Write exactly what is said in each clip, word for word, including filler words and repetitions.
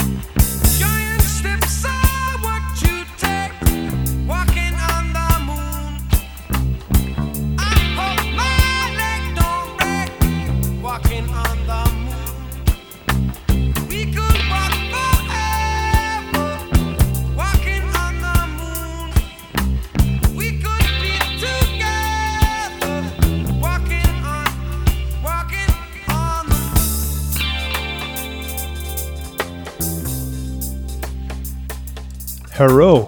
Giant steps are what you take, walking on the moon. I hope my leg don't break, walking on the moon. We could walk forever, walking on the moon. We could be together, walking on, walking on the Hello.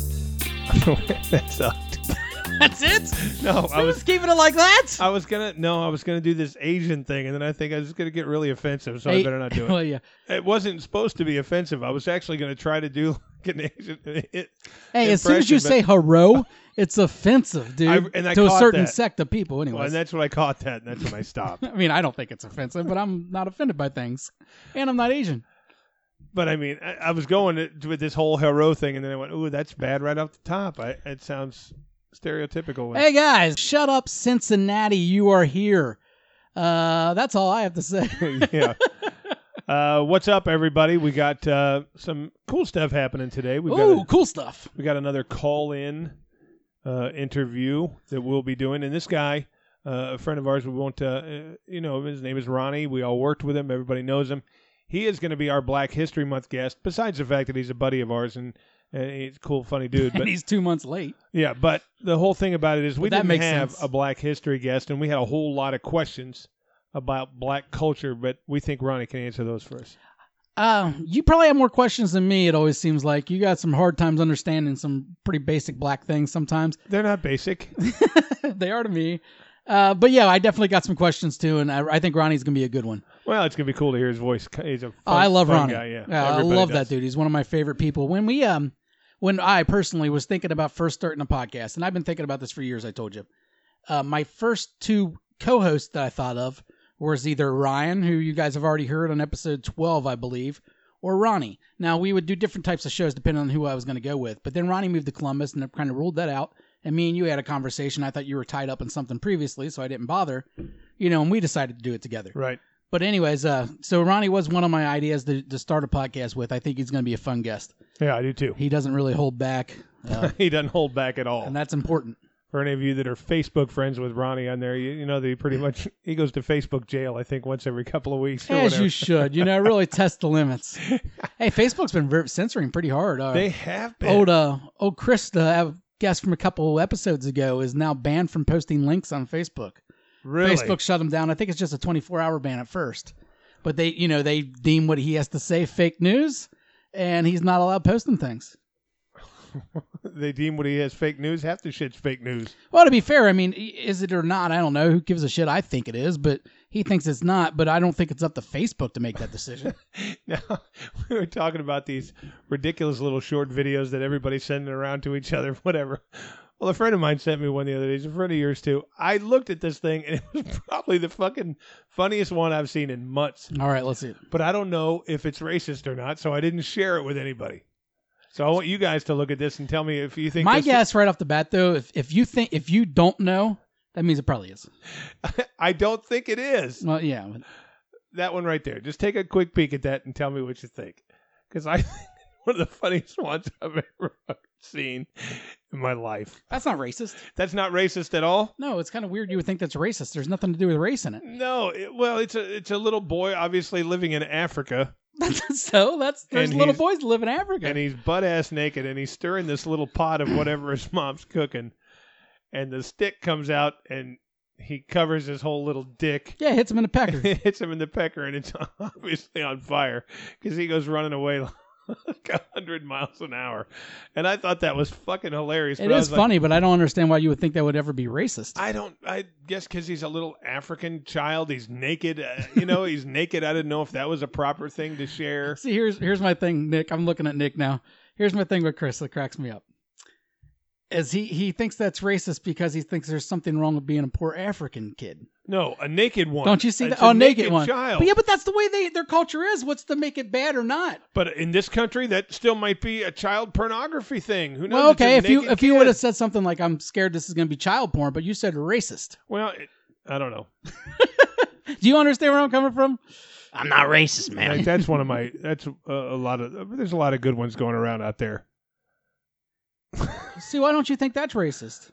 That sucked. That's it? No, I was Just keeping it like that? I was gonna no, I was gonna do this Asian thing, and then I think I was gonna get really offensive, so I Hey- better not do it. Well, yeah. It wasn't supposed to be offensive. I was actually gonna try to do like an Asian. It, Hey, as soon as you impression, say hero, it's offensive, dude. I- and I to a caught certain that. sect of people, but- anyways. well, and that's when I caught that, and that's when I stopped. I mean, I don't think it's offensive, but I'm not offended by things. And I'm not Asian. But I mean, I, I was going to, with this whole hero thing, and then I went, "Ooh, that's bad right off the top." I, it sounds stereotypical. Hey, guys, shut up, Cincinnati. You are here. Uh, that's all I have to say. Yeah. Uh, what's up, everybody? We got uh, some cool stuff happening today. We've Ooh, got a, cool stuff. we got another call-in uh, interview that we'll be doing, and this guy, uh, a friend of ours, we won't, uh, uh, you know, his name is Ronnie. We all worked with him. Everybody knows him. He is going to be our Black History Month guest. Besides the fact that he's a buddy of ours and, and he's a cool, funny dude, but And he's two months late. yeah, but the whole thing about it is we But that didn't makes have sense. a Black History guest, and we had a whole lot of questions about Black culture, but we think Ronnie can answer those for us. Uh, you probably have more questions than me, it always seems like. You got some hard times understanding some pretty basic black things sometimes. They're not basic. They are to me. Uh, but yeah, I definitely got some questions too, and I, I think Ronnie's going to be a good one. Well, it's gonna be cool to hear his voice. He's a fun, Oh, I love fun Ronnie. guy. Yeah, I Everybody love does. that dude. He's one of my favorite people. When we um, when I personally was thinking about first starting a podcast, and I've been thinking about this for years. I told you, uh, my first two co-hosts that I thought of was either Ryan, who you guys have already heard on episode twelve, I believe, or Ronnie. Now we would do different types of shows depending on who I was going to go with. But then Ronnie moved to Columbus, and I kind of ruled that out. And me and you had a conversation. I thought you were tied up in something previously, so I didn't bother. You know, and we decided to do it together. Right. But anyways, uh, so Ronnie was one of my ideas to, to start a podcast with. I think he's going to be a fun guest. Yeah, I do too. He doesn't really hold back, uh, He doesn't hold back at all. and that's important. For any of you that are Facebook friends with Ronnie on there, you, you know that he pretty much he goes to Facebook jail. I think once every couple of weeks. Or As whatever. you should. You know, really test the limits. Hey, Facebook's been ver- censoring pretty hard. Uh, They have been. old, uh, old Chris, the guest from a couple episodes ago, is now banned from posting links on Facebook. really? Facebook shut him down. I think it's just a twenty-four hour ban at first. But they, you know, they deem what he has to say fake news, and he's not allowed posting things. They deem what he has fake news. Half the shit's fake news. Well, to be fair, I mean, is it or not? I don't know. Who gives a shit? I think it is, but he thinks it's not. But I don't think it's up to Facebook to make that decision. Now, we were talking about these ridiculous little short videos that everybody's sending around to each other, whatever. Well, a friend of mine sent me one the other day. He's a friend of yours, too. I looked at this thing, and it was probably the fucking funniest one I've seen in months. All right, let's see it. But I don't know if it's racist or not, so I didn't share it with anybody. So I want you guys to look at this and tell me if you think My this guess right off the bat, though, if, if you think if you don't know, that means it probably is. I don't think it is. Well, yeah. That one right there. Just take a quick peek at that and tell me what you think. Because I think one of the funniest ones I've ever seen in my life. That's not racist. That's not racist at all? No, it's kind of weird you would think that's racist. There's nothing to do with race in it. No. It, well, it's a it's a little boy obviously living in Africa. So that's there's And little he's- boys that live in Africa. And he's butt ass naked, and he's stirring this little pot of whatever his mom's cooking, and the stick comes out, and he covers his whole little dick. yeah, hits him in the pecker. It hits him in the pecker, and it's obviously on fire because he goes running away like a hundred miles an hour. And I thought that was fucking hilarious. It but I is was like, funny, but I don't understand why you would think that would ever be racist. I don't. I guess because he's a little African child. He's naked. Uh, you know, he's naked. I didn't know if that was a proper thing to share. See, here's here's my thing, Nick. I'm looking at Nick now. Here's my thing with Chris that cracks me up. Is he he thinks that's racist because he thinks there's something wrong with being a poor African kid. No, a naked one. Don't you see It's that? a Oh, naked, one. child. But yeah, but that's the way they their culture is. What's to make it bad or not? But in this country, that still might be a child pornography thing. Who knows? Well, It's a okay, if you naked if you kid. would have said something like, "I'm scared this is going to be child porn," but you said racist. Well, it, I don't know. Do you understand where I'm coming from? I'm not racist, man. Like, that's one of my. That's a, a lot of. There's a lot of good ones going around out there. See, why don't you think that's racist?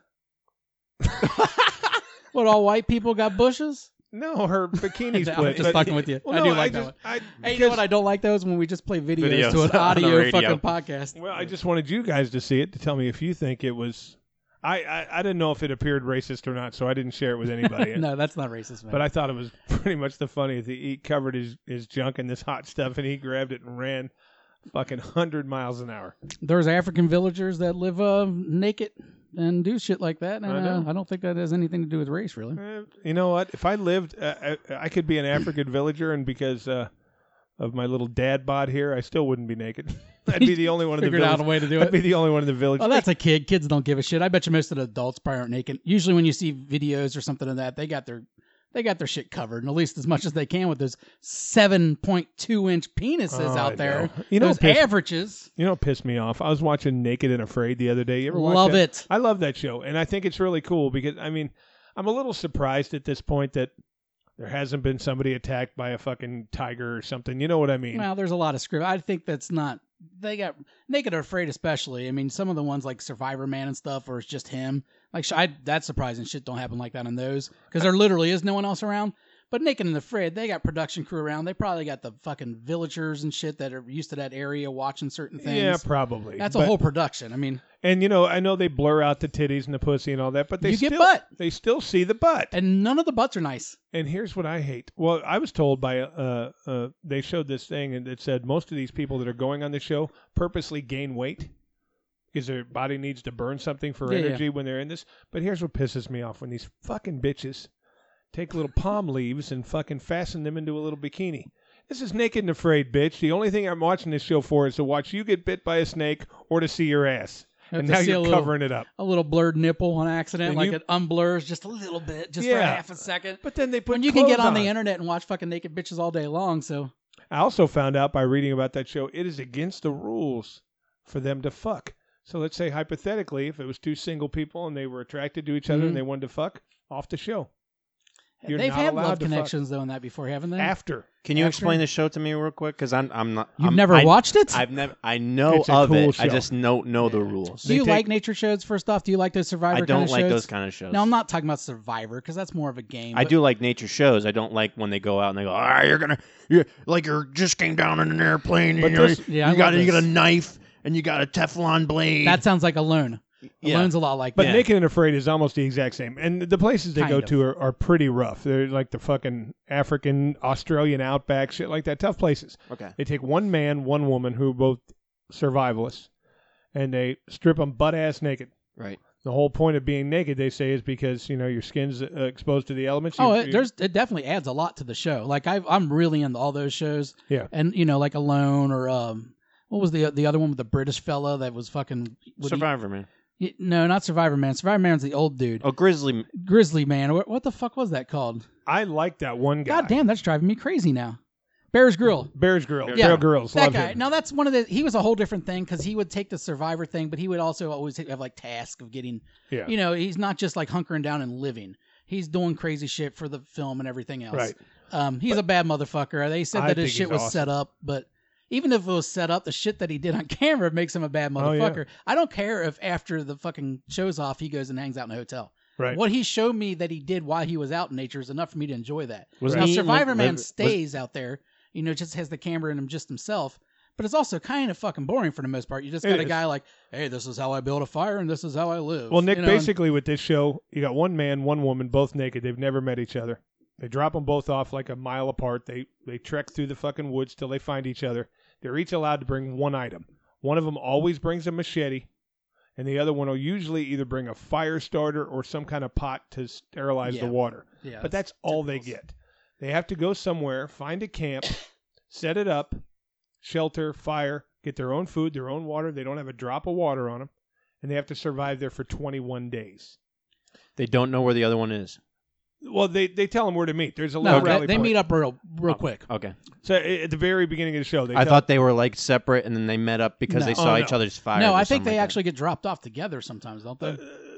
What, all white people got bushes? No, her bikini I'm split. just but- fucking with you. Well, I no, do like I that just, one. I, Hey, you know because- what I don't like those when we just play videos, Videos to an on the audio radio. fucking podcast. Well, I just wanted you guys to see it to tell me if you think it was. I, I, I didn't know if it appeared racist or not, so I didn't share it with anybody. No, that's not racist, man. But I thought it was pretty much the funniest. He, he covered his, his junk in this hot stuff, and he grabbed it and ran fucking one hundred miles an hour. There's African villagers that live uh, naked and do shit like that. And I uh, know. I don't think that has anything to do with race, really. Uh, you know what? If I lived, uh, I, I could be an African villager, and because uh, of my little dad bod here, I still wouldn't be naked. I'd be the only one in the Figured village. out a way to do I'd it. be the only one in the village. Oh, that's a kid. Kids don't give a shit. I bet you most of the adults probably aren't naked. Usually, when you see videos or something of that, they got their they got their shit covered, and at least as much as they can with those seven point two inch penises Oh, I out there. know. You know those what pissed- averages. You know what pissed me off? I was watching Naked and Afraid the other day. You ever watch Love that? it. I love that show, and I think it's really cool because, I mean, I'm a little surprised at this point that there hasn't been somebody attacked by a fucking tiger or something. You know what I mean? Well, there's a lot of script. I think that's not. They got Naked or Afraid, especially. I mean, some of the ones like Survivor Man and stuff, where it's just him. Like, sh- I, that's surprising. Shit don't happen like that on those because there literally is no one else around. But Naked and Afraid, they got production crew around. They probably got the fucking villagers and shit that are used to that area watching certain things. Yeah, probably. That's a But- whole production. I mean, And you know, I know they blur out the titties and the pussy and all that, but they You still get butt. they still see the butt. and none of the butts are nice. And here's what I hate. Well, I was told by uh uh they showed this thing and it said most of these people that are going on the show purposely gain weight because their body needs to burn something for Yeah, yeah. energy when they're in this. But here's what pisses me off: when these fucking bitches take little palm leaves and fucking fasten them into a little bikini. This is Naked and Afraid, bitch. The only thing I'm watching this show for is to watch you get bit by a snake or to see your ass. Have And to now see a you're little- covering it up. A little blurred nipple on accident, And like you- it unblurs just a little bit, just for Yeah. half a second. But then they put When you can get clothes on the internet and watch fucking naked bitches all day long, so I also found out by reading about that show, it is against the rules for them to fuck. So let's say hypothetically, if it was two single people and they were attracted to each other Mhm. and they wanted to fuck, off the show. You're they've not had allowed love to fuck. connections though in that before, haven't they? After. Can you After- explain the show to me real quick? Because I'm I'm not. You've I'm- never I, watched it? I've never. I know It's a of cool it. I show. just don't know the rules. Do They you take- like nature shows? First off, do you like those Survivor I kind don't of like shows? those kind of shows. No, I'm not talking about Survivor because that's more of a game. I but- do like nature shows. I don't like when they go out and they go, "Ah, you're gonna, you're like you're just came down in an airplane, But and you're, this- Yeah, I you got love you got a this. knife and you got a Teflon blade." That sounds like Alone. Yeah. Alone's a lot like But that. Naked and Afraid is almost the exact same. And the places they Kind go of. to are, are pretty rough. They're like the fucking African, Australian outback, shit like that. Tough places. okay. They take one man, one woman who are both survivalists, and they strip them butt ass naked. Right. The whole point of being naked, they say, is because you know your skin's uh, exposed to the elements. Oh, You- it, you- there's it definitely adds a lot to the show. Like I, I'm really into all those shows. Yeah. And you know, like Alone or um, what was the the other one with the British fella that was fucking would he- Survivor Man. y- no, not Survivor Man. Survivor Man's the old dude. Oh, Grizzly. Grizzly Man. What, what the fuck was that called? I like that one guy. God damn, that's driving me crazy now. Bear's Grill. Bears Grill. Yeah, Bear Grylls. That Love guy. him. Now that's one of the. He was a whole different thing because he would take the Survivor thing, but he would also always have like task of getting. Yeah. You know, he's not just like hunkering down and living. He's doing crazy shit for the film and everything else. Right. Um, he's a bad motherfucker. They said I that his think shit he's was awesome. set up, but even if it was set up, the shit that he did on camera makes him a bad Oh, yeah. motherfucker. I don't care if after the fucking show's off, he goes and hangs out in a hotel. Right. What he showed me that he did while he was out in nature is enough for me to enjoy that. Was now, he in, Survivor like, Man live- was- stays out there, you know, just has the camera in him just himself. But it's also kind of fucking boring for the most part. You just It got a is. guy like, hey, this is how I build a fire and this is how I live. Well, Nick, You know, and- basically with this show, you got one man, one woman, both naked. They've never met each other. They drop them both off like a mile apart. They they trek through the fucking woods till they find each other. They're each allowed to bring one item. One of them always brings a machete, and the other one will usually either bring a fire starter or some kind of pot to sterilize Yeah. the water. yeah, But that's all they typicals. get. They have to go somewhere, find a camp, set it up, shelter, fire, get their own food, their own water. They don't have a drop of water on them, and they have to survive there for twenty-one days. They don't know where the other one is. Well, they, they tell them where to meet. There's a No, little they, rally they point. meet up real real quick. Okay. So a- at the very beginning of the show, they I tell, thought they were like separate and then they met up because No. they Oh, saw no. each other's fires. No, or I think something they like that. actually get dropped off together sometimes, don't they? uh,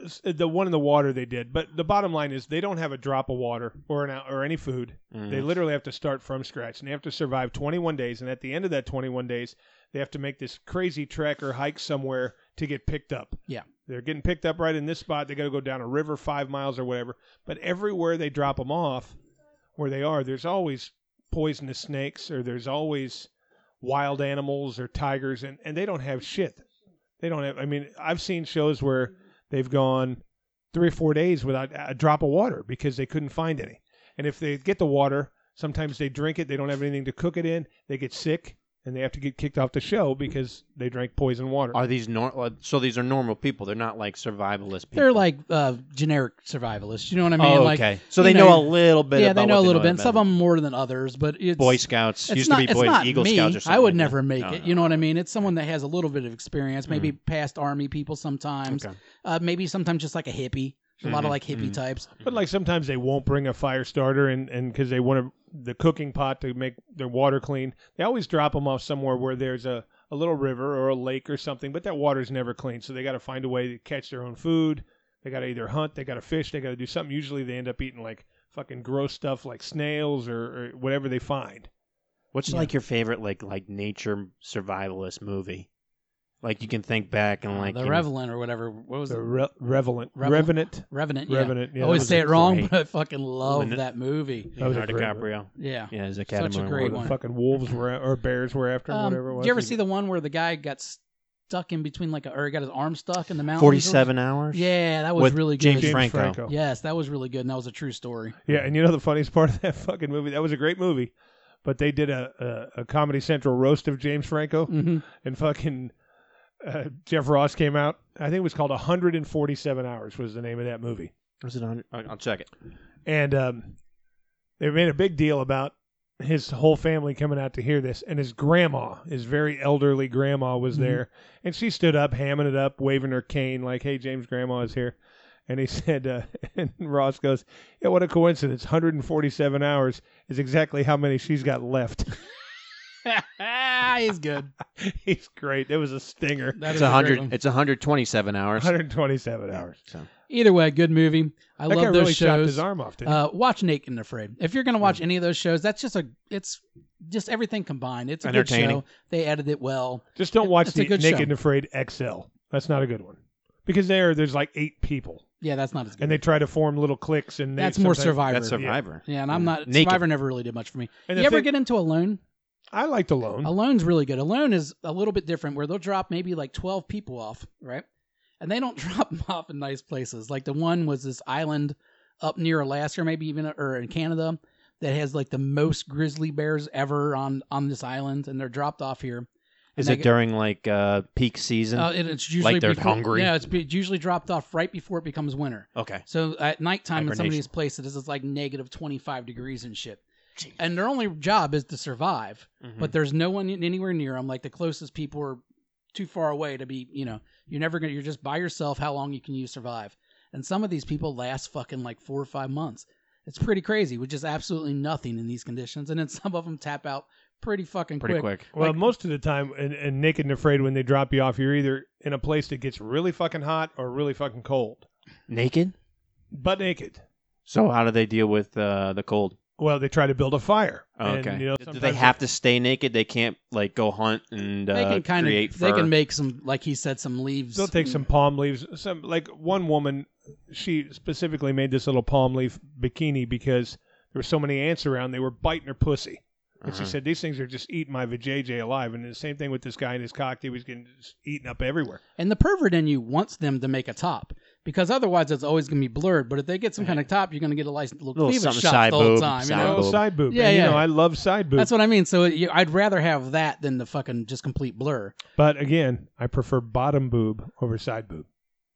s- the one in the water they did. But the bottom line is they don't have a drop of water or an or any food. Mhm. They literally have to start from scratch, and they have to survive twenty-one days. And at the end of that twenty-one days, they have to make this crazy trek or hike somewhere to get picked up. Yeah. They're getting picked up right in this spot. They got to go down a river five miles or whatever. But everywhere they drop them off, where they are, there's always poisonous snakes, or there's always wild animals or tigers, and, and they don't have shit. They don't have. I mean, I've seen shows where they've gone three or four days without a drop of water because they couldn't find any. And if they get the water, sometimes they drink it. They don't have anything to cook it in. They get sick, and they have to get kicked off the show because they drank poison water. Are these nor- So these are normal people. They're not like survivalist people. They're like uh, generic survivalists. You know what I mean? Oh, like, okay. So you they know, a little bit. Yeah, about they know what a little bit. about And some of them more than others, but it's Boy Scouts It's used not, to be it's Boy not Eagle me. Scouts or something. I would like never that. make No, it. no, You know what no. I mean? It's someone that has a little bit of experience, maybe past army people sometimes. Okay. Uh, maybe sometimes just like a hippie. There's a lot of Mhm, like hippie mhm. types. But like sometimes they won't bring a fire starter, and and because they want to, the cooking pot to make their water clean, they always drop them off somewhere where there's a, a little river or a lake or something. But that water's never clean, so they got to find a way to catch their own food. They got to either hunt, they got to fish, they got to do something. Usually they end up eating like fucking gross stuff like snails or, or whatever they find. What's Yeah. like your favorite like like nature survivalist movie? Like you can think back and like the you know- Revenant or whatever. What was The it? Re- Revenant, Revel- Revenant, Revenant. Yeah. Revenant. Yeah, I always that say was it wrong, great. but I fucking love When it- that movie. That was a Leonardo great DiCaprio. Yeah. Yeah, his Academy Such a Award. great the one. fucking wolves were a- or bears were after him, Um, whatever it was. did you ever see the one where the guy got stuck in between like a, or he got his arm stuck in the mountains? Forty-seven hours. Yeah, that was With really good. James James Franco. Franco? Yes, that was really good, and that was a true story. Yeah, and you know the funniest part of that fucking movie? That was a great movie, but they did a a, a Comedy Central roast of James Franco, hmm and fucking uh, Jeff Ross came out. I think it was called one hundred forty-seven Hours was the name of that movie, Was it on? I'll I'll check it. and um, they made a big deal about his whole family coming out to hear this, and his grandma, his very elderly grandma, was Mhm. there, and she stood up, hamming it up, waving her cane like, "Hey, James, grandma is here." And he said, uh, and Ross goes, "Yeah, what a coincidence! one hundred forty-seven hours is exactly how many she's got left." He's good. He's great. It was a stinger. That It's is a a great hundred. one. It's one hundred twenty-seven hours. one hundred twenty-seven hours. So Either way, good movie. I That love guy those really chopped his shows. arm off, didn't he? Uh, watch Naked and Afraid. If you're gonna watch any of those shows, that's just a it's just everything combined. It's a good Entertaining. show. They edited it well. Just don't watch it's a the good Naked show. and Afraid X L. That's not a good one. Because there, there's like eight people, Yeah, that's not as good. and they try to form little cliques, and they that's more sometimes- Survivor. that's Survivor. Yeah, and I'm not Naked. Survivor. Never really did much for me. And You the ever thing- get into Alone? I liked Alone. Alone's really good. Alone is a little bit different, where they'll drop maybe like twelve people off, right? And they don't drop them off in nice places. Like the one was this island up near Alaska, maybe even or in Canada, that has like the most grizzly bears ever on on this island, and they're dropped off here. Is And it they get- during like uh, peak season? Uh, it, it's usually Like they're before- hungry? Yeah, it's, be- it's usually dropped off right before it becomes winter. okay. So at nighttime in some of Hibernation. these places, it's like negative twenty-five degrees and shit. And their only job is to survive, Mhm. but there's no one anywhere near them. Like the closest people are too far away to be, you know, you're never gonna, you're just by yourself. How long you can you survive? And some of these people last fucking like four or five months. It's pretty crazy, with just absolutely nothing in these conditions. And then some of them tap out pretty fucking Pretty quick. quick. Well, Like- most of the time, in, in Naked and Afraid, when they drop you off, you're either in a place that gets really fucking hot or really fucking cold. Naked. Butt naked. So how do they deal with uh, the cold? Well, they try to build a fire. Oh, And, okay. you know, do they sometimes have to stay naked? They can't like go hunt and uh, They can kind create of, they fur? can make some, like he said, some leaves. They'll take some palm leaves. Some like one woman, she specifically made this little palm leaf bikini because there were so many ants around. They were biting her pussy, and she Uh-huh. said these things are just eating my vajayjay alive. And the same thing with this guy and his cock. He was getting just eaten up everywhere. And the pervert in you wants them to make a top, because otherwise it's always going to be blurred. But if they get some kind of top, you're going to get a nice little, Little cleavage something shot side the whole boob, time. You side know? Oh, boob. side boob. Yeah, And, you yeah. know, I love side boob. That's what I mean. So you, I'd rather have that than the fucking just complete blur. But again, I prefer bottom boob over side boob.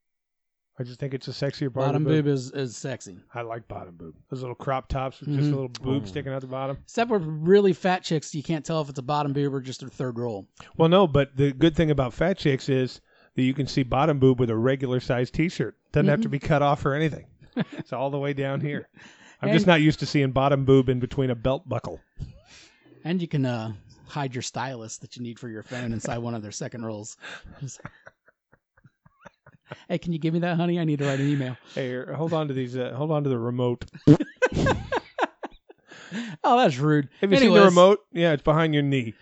I just think it's a sexier part Bottom of the boob is, is sexy. I like bottom boob. Those little crop tops with just Mhm. a little boob Oh. sticking out the bottom. Except with really fat chicks, you can't tell if it's a bottom boob or just a third roll. Well, no, but the good thing about fat chicks is that you can see bottom boob with a regular size T-shirt. Doesn't have to be cut off or anything. It's all the way down here. I'm just And- not used to seeing bottom boob in between a belt buckle. And you can uh, hide your stylus that you need for your phone inside one of their second rolls. Hey, can you give me that, honey? I need to write an email. Hey, hold on to these. Uh, hold on to the remote. Oh, that's rude. Have you Anyways, seen the remote? Yeah, it's behind your knee.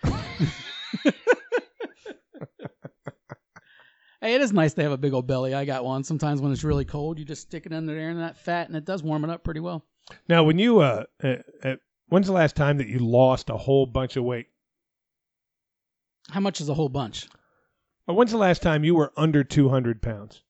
Hey, it is nice to have a big old belly. I got one. Sometimes when it's really cold, you just stick it under there and that fat, and it does warm it up pretty well. Now, when you uh, uh, uh, when's the last time that you lost a whole bunch of weight? How much is a whole bunch? Or when's the last time you were under two hundred pounds?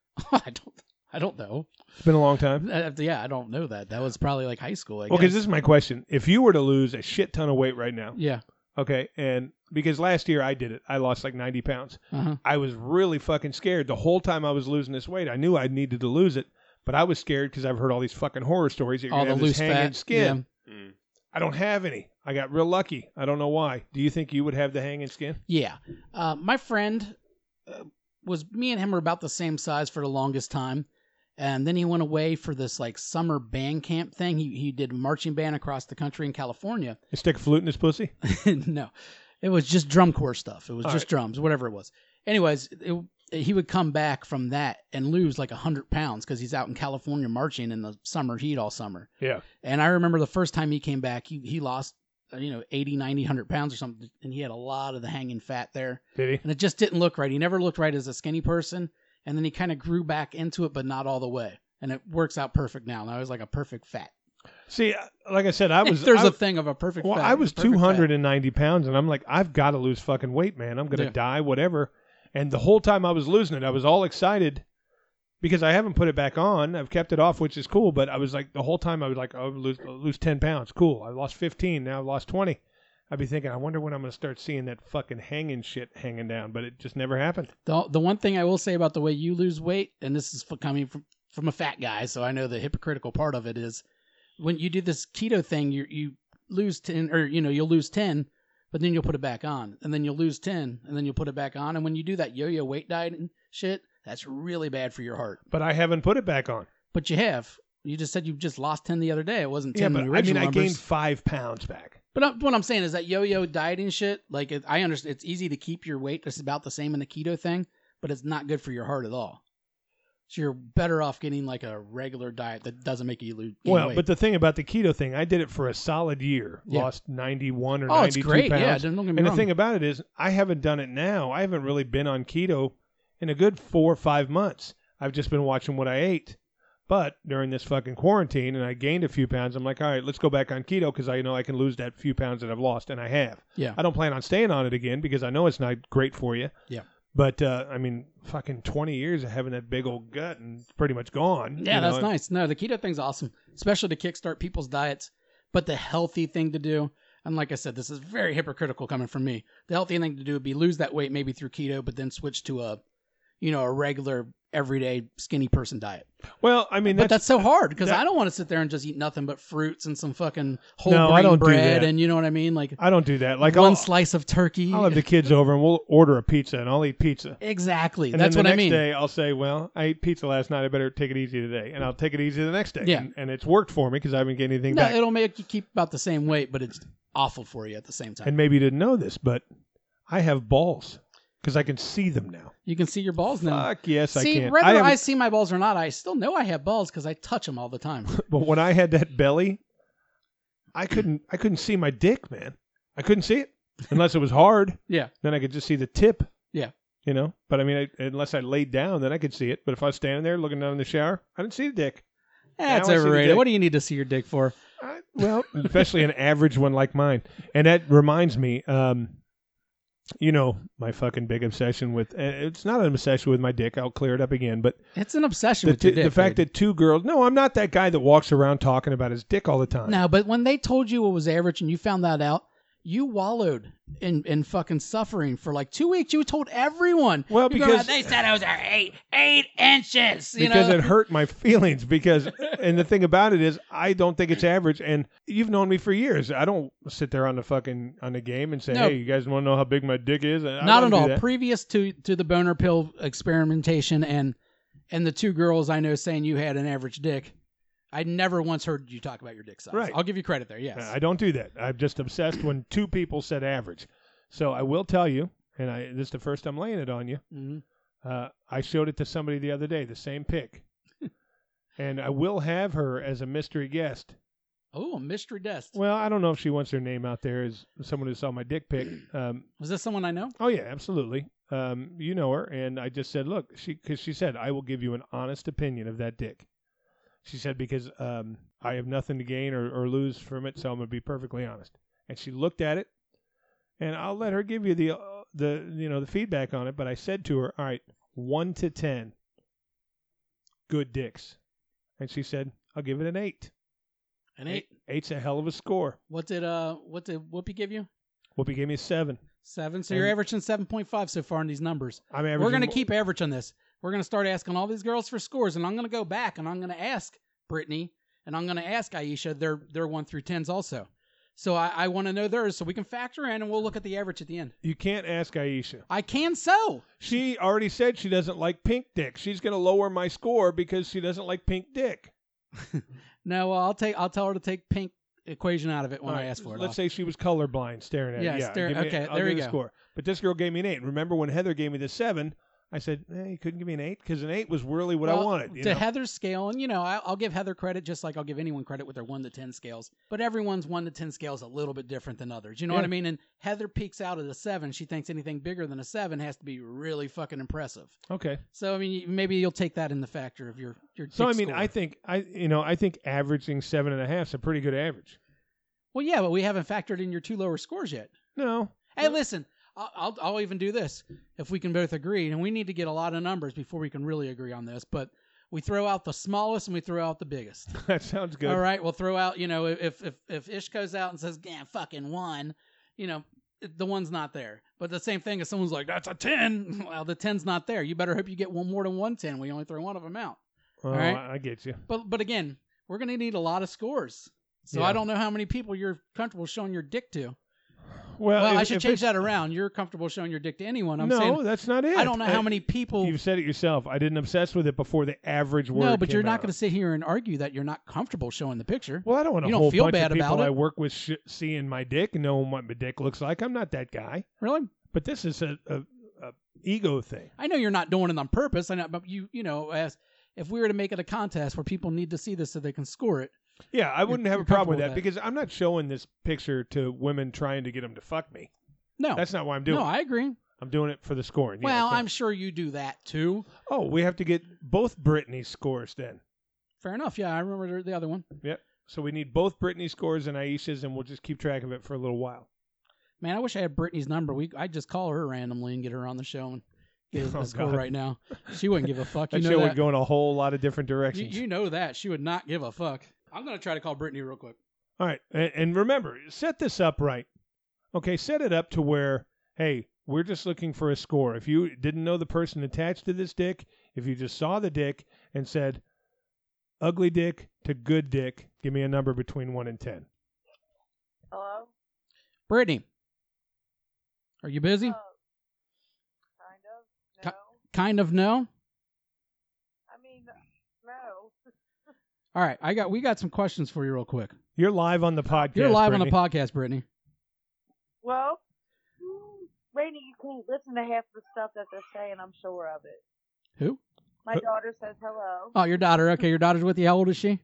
I don't. I don't know. It's been a long time. Uh, yeah, I don't know that. That was probably like high school. I Well, because guess. this is my question: if you were to lose a shit ton of weight right now, Yeah. okay, and because last year I did it, I lost like ninety pounds. Uh-huh. I was really fucking scared the whole time I was losing this weight. I knew I needed to lose it, but I was scared because I've heard all these fucking horror stories. That you're All gonna the have this loose hanging fat. skin. Yeah. Mm. I don't have any. I got real lucky. I don't know why. Do you think you would have the hanging skin? Yeah. Uh, my friend uh, was, me and him were about the same size for the longest time. And then he went away for this like summer band camp thing. He he did marching band across the country in California. You stick a flute in his pussy? No, it was just drum corps stuff. It was All just right. drums, whatever it was. Anyways, it, he would come back from that and lose like a hundred pounds because he's out in California marching in the summer heat all summer. Yeah. And I remember the first time he came back, he, he lost, uh, you know, eighty, ninety, one hundred pounds or something. And he had a lot of the hanging fat there. Did he? And it just didn't look right. He never looked right as a skinny person. And then he kind of grew back into it, but not all the way. And it works out perfect now. Now he's like a perfect fat. See, uh, like I said, I was. If there's I, a thing of a perfect well, fat. I was perfect two hundred ninety pounds, and I'm like, I've got to lose fucking weight, man. I'm gonna Yeah. die, whatever. And the whole time I was losing it, I was all excited because I haven't put it back on. I've kept it off, which is cool. But I was like, the whole time I was like, oh, lose I'll lose ten pounds, cool. I lost fifteen, now I've lost twenty. I'd be thinking, I wonder when I'm gonna start seeing that fucking hanging shit hanging down. But it just never happened. The, the one thing I will say about the way you lose weight, and this is f- coming from, from a fat guy, so I know the hypocritical part of it is when you do this keto thing, you you lose ten, or you know you'll lose ten, but then you'll put it back on, and then you'll lose ten, and then you'll put it back on, and when you do that yo-yo weight diet and shit, that's really bad for your heart. But I haven't put it back on. But you have. You just said you just lost ten the other day. It wasn't Yeah, ten but in the I mean, original I numbers. gained five pounds back. But uh, what I'm saying is that yo-yo dieting shit, like it, I understand, it's easy to keep your weight just about the same in the keto thing, but it's not good for your heart at all. So you're better off getting like a regular diet that doesn't make you lose. Well, weight. but the thing about the keto thing, I did it for a solid year. Yeah. Lost ninety-one or oh, it's ninety-two great. pounds. Yeah, don't get me and the wrong. thing about it is, I haven't done it now. I haven't really been on keto in a good four or five months. I've just been watching what I ate. But during this fucking quarantine, and I gained a few pounds, I'm like, all right, let's go back on keto because I know I can lose that few pounds that I've lost, and I have. Yeah. I don't plan on staying on it again because I know it's not great for you. Yeah. But, uh, I mean, fucking twenty years of having that big old gut and it's pretty much gone. Yeah, you know, that's and- nice. No, the keto thing's awesome, especially to kickstart people's diets. But the healthy thing to do, and like I said, this is very hypocritical coming from me. The healthy thing to do would be lose that weight maybe through keto, but then switch to a, you know, a regular everyday skinny person diet. Well, I mean, But that's, that's so hard because that- I don't want to sit there and just eat nothing but fruits and some fucking whole No, I grain don't do bread that. and you know what I mean, like I don't do that. Like, one I'll, slice of turkey. I'll have the kids over and we'll order a pizza and I'll eat pizza. Exactly, And that's then what the I next mean. day I'll say, well, I ate pizza last night. I better take it easy today. And I'll take it easy the next day. Yeah. And, and it's worked for me because I haven't gained anything No, back. it'll make you keep about the same weight, but it's awful for you at the same time. And maybe you didn't know this, but I have balls because I can see them now. You can see your balls now. Fuck yes, see, I can. whether I I, haven't- see my balls or not, I still know I have balls because I touch them all the time. But when I had that belly, I couldn't. I couldn't see my dick, man. I couldn't see it unless it was hard. Yeah. Then I could just see the tip. Yeah. You know. But I mean, I, unless I laid down, then I could see it. But if I was standing there looking down in the shower, I didn't see the dick. That's Now I see the overrated. dick. What do you need to see your dick for? I, well, especially an average one like mine. And that reminds me, um, you know, my fucking big obsession with, uh, it's not an obsession with my dick. I'll clear it up again. But It's an obsession the, with your t- dick. the fact dude. that two girls, no, I'm not that guy that walks around talking about his dick all the time. No, but when they told you it was average and you found that out, you wallowed in, in fucking suffering for like two weeks. You told everyone. Well, You're going, because- they said it was eight eight inches. You because know? it hurt my feelings. Because, and the thing about it is, I don't think it's average. And you've known me for years. I don't sit there on the fucking on the game and say, No. "Hey, you guys want to know how big my dick is?" I Not don't at do all. that. Previous to to the boner pill experimentation and and the two girls I know saying you had an average dick, I never once heard you talk about your dick size. Right. I'll give you credit there. Yes. I don't do that. I'm just obsessed when two people said average. So I will tell you, and I this is the first I'm laying it on you. Mhm. Uh, I showed it to somebody the other day, the same pic. And I will have her as a mystery guest. Oh, a mystery guest. Well, I don't know if she wants her name out there as someone who saw my dick pic. Um, Was this someone I know? oh, yeah, absolutely. Um, you know her. And I just said, look, she because she said, I will give you an honest opinion of that dick. She said, because um, I have nothing to gain or, or lose from it, so I'm going to be perfectly honest. And she looked at it, and I'll let her give you the, uh, the you know, the feedback on it. But I said to her, all right, one to ten, good dicks. And she said, I'll give it an eight. An eight. eight. Eight's a hell of a score. What did uh what did Whoopi give you? Whoopi gave me a seven. Seven. So And- you're averaging seven point five so far in these numbers. I'm We're averaging gonna mo- keep average on this. We're gonna start asking all these girls for scores, and I'm gonna go back and I'm gonna ask Brittany and I'm gonna ask Aisha their their one through tens also. So I, I want to know theirs so we can factor in and we'll look at the average at the end. You can't ask Aisha. I can so. She already said she doesn't like pink dick. She's going to lower my score because she doesn't like pink dick. No, I'll take. I'll tell her to take pink equation out of it when All I right, ask for it. Let's I'll- say she was colorblind staring at Yeah, it. Yeah, stare- give me- okay, I'll there give you a go. score. But this girl gave me an eight. Remember when Heather gave me the seven, I said, eh, you couldn't give me an eight? Because an eight was really what I Well, wanted. You to know? Heather's scale, and you know, I, I'll give Heather credit just like I'll give anyone credit with their one to ten scales. But everyone's one to ten scale is a little bit different than others. You know Yeah. what I mean? And Heather peaks out at a seven. She thinks anything bigger than a seven has to be really fucking impressive. Okay. So I mean, maybe you'll take that in the factor of your your. So, I dick mean, score. I think, I you know, I think averaging seven and a half is a pretty good average. Well, yeah, but we haven't factored in your two lower scores yet. No. Hey, listen, I'll, I'll I'll even do this if we can both agree, and we need to get a lot of numbers before we can really agree on this. But we throw out the smallest and we throw out the biggest. That sounds good. All right, we'll throw out. You know, if if if Ish goes out and says, "Yeah, fucking one," you know, the one's not there. But the same thing if someone's like, "That's a ten," well, the ten's not there. You better hope you get one more than one ten. We only throw one of them out. Oh, all right. I, I get you. But but again, we're gonna need a lot of scores. So Yeah. I don't know how many people you're comfortable showing your dick to. Well, Well, if- I should if change it's- that around. You're comfortable showing your dick to anyone. I'm no, saying that's not it. I don't know how I- many people. You've said it yourself. I didn't obsess with it before the average word No, but came you're not out. going to sit here and argue that you're not comfortable showing the picture. Well, I don't want a You don't whole feel bunch bad of people about it? I work with sh- seeing my dick and knowing what my dick looks like. I'm not that guy. Really? But this is a, a, a ego thing. I know you're not doing it on purpose. I know, but you, you know, as if we were to make it a contest where people need to see this so they can score it. Yeah, I wouldn't have you're a problem with that, comfortable with because I'm not showing this picture to women trying to get them to fuck me. No, That's not what I'm doing. no, I agree. I'm doing it for the scoring. Yeah, well, so- I'm sure you do that too. Oh, we have to get both Brittany's scores then. Fair enough. Yeah, I remember the other one. Yep. So we need both Brittany's scores and Aisha's, and we'll just keep track of it for a little while. Man, I wish I had Brittany's number. We, I'd just call her randomly and get her on the show and get Oh, a score God. right now. She wouldn't give a fuck. You That know show that. would go in a whole lot of different You, directions. you know that. She would not give a fuck. I'm going to try to call Brittany real quick. All right. And, and remember, set this up right. Okay, set it up to where, hey, we're just looking for a score. If you didn't know the person attached to this dick, if you just saw the dick and said, ugly dick to good dick, give me a number between one and ten. Hello? Brittany, are you busy? Uh, kind of. No. Kind of no. I mean, no. All right, I got we got some questions for you real quick. You're live on the podcast. You're live Brittany. on the podcast, Brittany. Well, Rainy, you can't listen to half the stuff that they're saying, I'm sure of it. Who? My daughter says hello. Oh, your daughter. Okay, your daughter's with you. How old is she?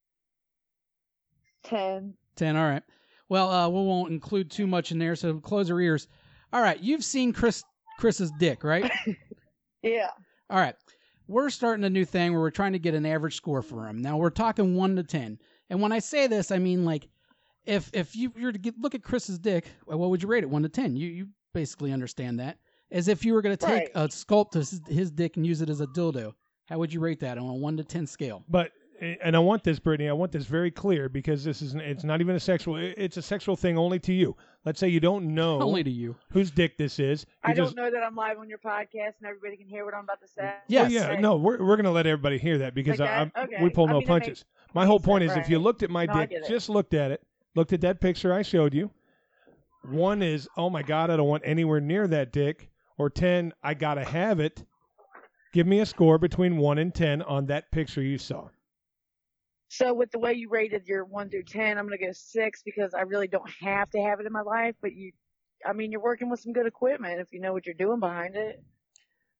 Ten. Ten. All right. Well, uh, we won't include too much in there, so close her ears. All right, you've seen Chris Chris's dick, right? Yeah. All right. We're starting a new thing where we're trying to get an average score for him. Now we're talking one to ten, and when I say this, I mean like if if you were to get, look at Chris's dick, well, what would you rate it? One to ten. You you basically understand that as if you were going to take Right. a sculpt his, his dick and use it as a dildo. How would you rate that on a one to ten scale? But and I want this, Brittany. I want this very clear, because this is it's not even a sexual. It's a sexual thing only to you. Let's say you don't know Only to you. whose dick this is. You I just, don't know that I'm live on your podcast and everybody can hear what I'm about to say. Yes. Well, yeah, Right. no, we're we're gonna let everybody hear that, because Like I, that? I'm, Okay. we pull I no mean, that makes- punches. My whole makes point sense, is, if you right. looked at my No, I dick, get it. just looked at it, looked at that picture I showed you. One is, oh my God, I don't want anywhere near that dick. Or ten, I gotta have it. Give me a score between one and ten on that picture you saw. So with the way you rated your one through ten, I'm gonna go six because I really don't have to have it in my life. But you, I mean, you're working with some good equipment if you know what you're doing behind it.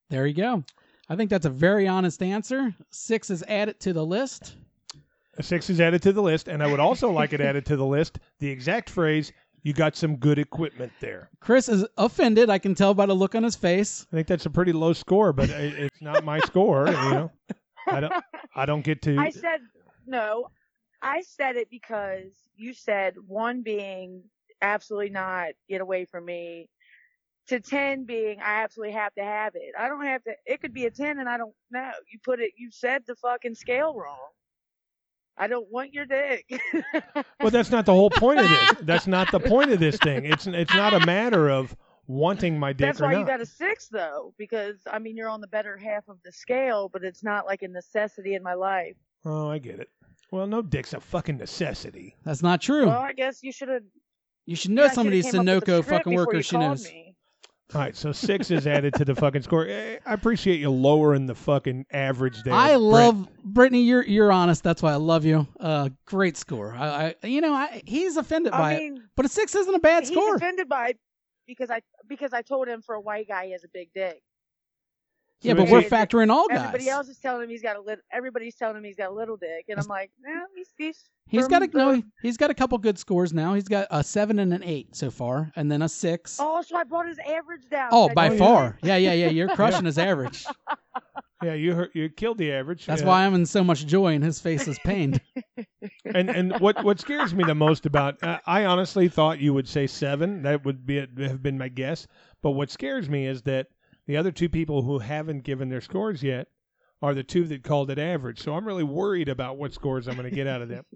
There you go. I think that's a very honest answer. Six is added to the list. A six is added to the list, and I would also like it added to the list. The exact phrase, you got some good equipment there. Chris is offended. I can tell by the look on his face. I think that's a pretty low score, but it, it's not my score. You know, I don't. I don't get to. I said no. I said it because you said one being absolutely not, get away from me, to ten being I absolutely have to have it. I don't have to. It could be a ten, and I don't know. You put it. You said the fucking scale wrong. I don't want your dick. Well, that's not the whole point of this. That's not the point of this thing. It's it's not a matter of wanting my dick That's or why not. you got a six, though, because I mean you're on the better half of the scale, but it's not like a necessity in my life. Oh, I get it. Well, no dick's a fucking necessity. That's not true. Well, I guess you should have. You should know some of these Sunoco fucking You workers she called knows. me. All right, so six is added to the fucking score. Eh, I appreciate you lowering the fucking average there. I Brett. love Brittany. You're you're honest. That's why I love you. Uh, great score. I, I you know I, he's offended I by mean, it, but a six isn't a bad he's score. offended by it because I because I told him for a white guy he has a big dick. Yeah, So but is we're it- factoring all guys. Everybody else is telling him he's got a little. Everybody's telling him he's got a little dick, and I'm like, no, he's he's. He's from got a the- no. He's got a couple good scores now. He's got a seven and an eight so far, and then a six. Oh, so I brought his average down. Oh, Said, by Oh, yeah. far. Yeah, yeah, yeah. You're crushing his average. Yeah, you hurt, you killed the average. That's Yeah. why I'm in so much joy, and his face is pained. And and what what scares me the most about uh, I honestly thought you would say seven. That would be have been my guess. But what scares me is that the other two people who haven't given their scores yet are the two that called it average. So I'm really worried about what scores I'm going to get out of them.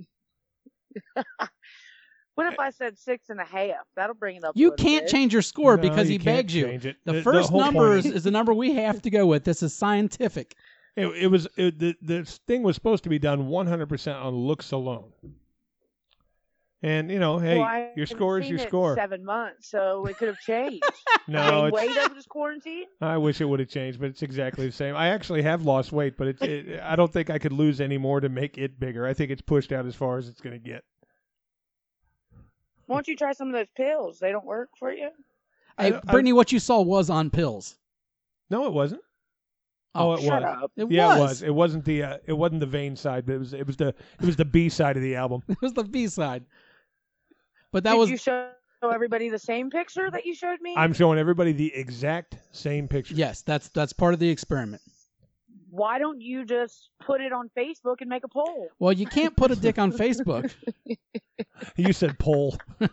What if I said six and a half? That'll bring it up. a You little can't bit. change your score No, because you he can't begged you. change it. The, The- the first whole number point- is, is the number we have to go with. This is scientific. It, it was it, the the thing was supposed to be done one hundred percent on looks alone. And you know, hey, Well, I your haven't score is seen your it in score. Seven months, so it could have changed. No, Gained it's, weight over this quarantine. I wish it would have changed, but it's exactly the same. I actually have lost weight, but it's it, I don't think I could lose any more to make it bigger. I think it's pushed out as far as it's going to get. Why don't you try some of those pills? They don't work for you. Hey, I- I- Brittany, what you saw was on pills. No, it wasn't. Oh, it Shut was. up. It yeah, was. it was. It wasn't the uh, it wasn't the Vane side, but it was it was the it was the B side of the album. It was the B side. But that Did was you show everybody the same picture that you showed me? I'm showing everybody the exact same picture. yes. That's that's part of the experiment. Why don't you just put it on Facebook and make a poll? Well, you can't put a dick on Facebook. You said poll.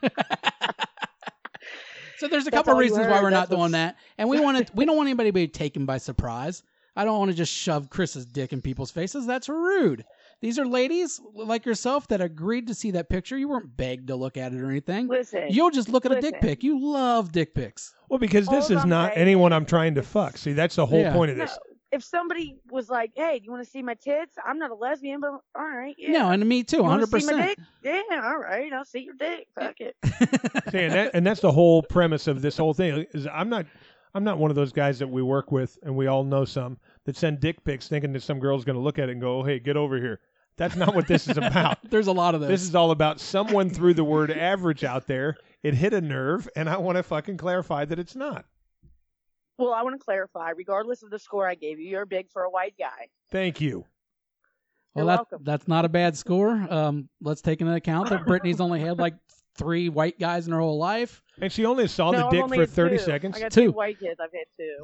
So there's a That's couple all you reasons why heard. we're not That's what's- doing that, and we want to. We don't want anybody to be taken by surprise. I don't want to just shove Chris's dick in people's faces. That's rude. These are ladies like yourself that agreed to see that picture. You weren't begged to look at it or anything. Listen, You'll just look at a dick listen. pic. You love dick pics. Well, because this All is I'm not saying anyone is- I'm trying to fuck. See, that's the whole Yeah. point of no, this. if somebody was like, "Hey, do you want to see my tits?" I'm not a lesbian, but all right, yeah. No, and me too, You wanna hundred see my percent. dick? Yeah, all right. I'll see your dick. Fuck it. See, and, that, and that's the whole premise of this whole thing. Is I'm not, I'm not one of those guys that we work with, and we all know some that send dick pics thinking that some girl's going to look at it and go, oh, "Hey, get over here." That's not what this is about. There's a lot of those. This is all about someone threw the word average out there. It hit a nerve, and I want to fucking clarify that it's not. Well, I want to clarify. Regardless of the score I gave you, you're big for a white guy. Thank you. well, You're that, welcome. that's not a bad score. Um, let's take into account that Brittany's only had like three white guys in her whole life. And she only saw no, the I've dick only for had thirty two. seconds. I got Two. two white kids. I've had two.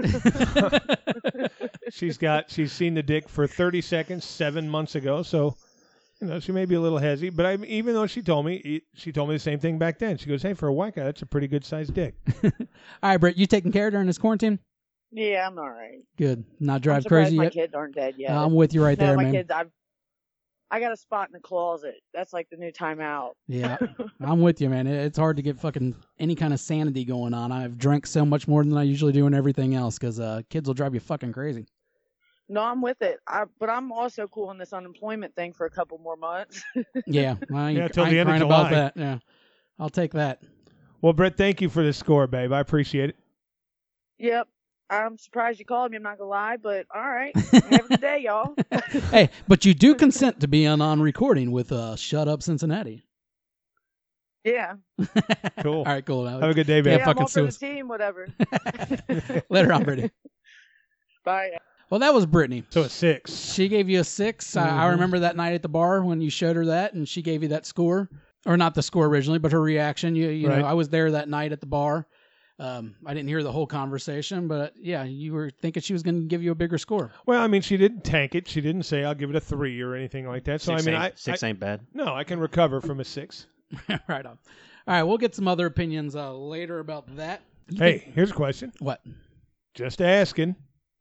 He- She's got she's seen the dick for thirty seconds seven months ago, so you know she may be a little hezzy. But I, even though she told me she told me the same thing back then. She goes, "Hey, for a white guy, that's a pretty good sized dick." All right, Britt, you taking care during this quarantine? Yeah, I'm all right. Good. Not I'm drive surprised crazy my yet. kids aren't dead yet. I'm with you right no, there, my man. kids. I've I got a spot in the closet. That's like the new timeout. Yeah, I'm with you, man. It- It's hard to get fucking any kind of sanity going on. I've drank so much more than I usually do and everything else because uh, kids will drive you fucking crazy. No, I'm with it. I, but I'm also cool on this unemployment thing for a couple more months. Yeah, I ain't, Yeah, till I the ain't end of crying about July. that. Yeah, I'll take that. Well, Brett, thank you for the score, babe. I appreciate it. Yep. I'm surprised you called me. I'm not gonna lie, but all right. Have a good day, y'all. Hey, but you do consent to be on, on recording with uh, Shut Up Cincinnati. Yeah. Cool. All right, cool. Have a good day, babe. Yeah, Yeah, I'm fucking all for the suicide. team. Whatever. Later on, Brittany. Bye. Well, that was Brittany. So a six. She gave you a six. I, I Mhm. remember that night at the bar when you showed her that, and she gave you that score, or not the score originally, but her reaction. You, you Right. know, I was there that night at the bar. Um, I didn't hear the whole conversation, but yeah, you were thinking she was going to give you a bigger score. Well, I mean, she didn't tank it. She didn't say I'll give it a three or anything like that. So Six, I mean, ain't, I six I, ain't bad. no, I can recover from a six. Right on. All right, we'll get some other opinions uh, later about that. You Hey, think- here's a question. what? Just asking.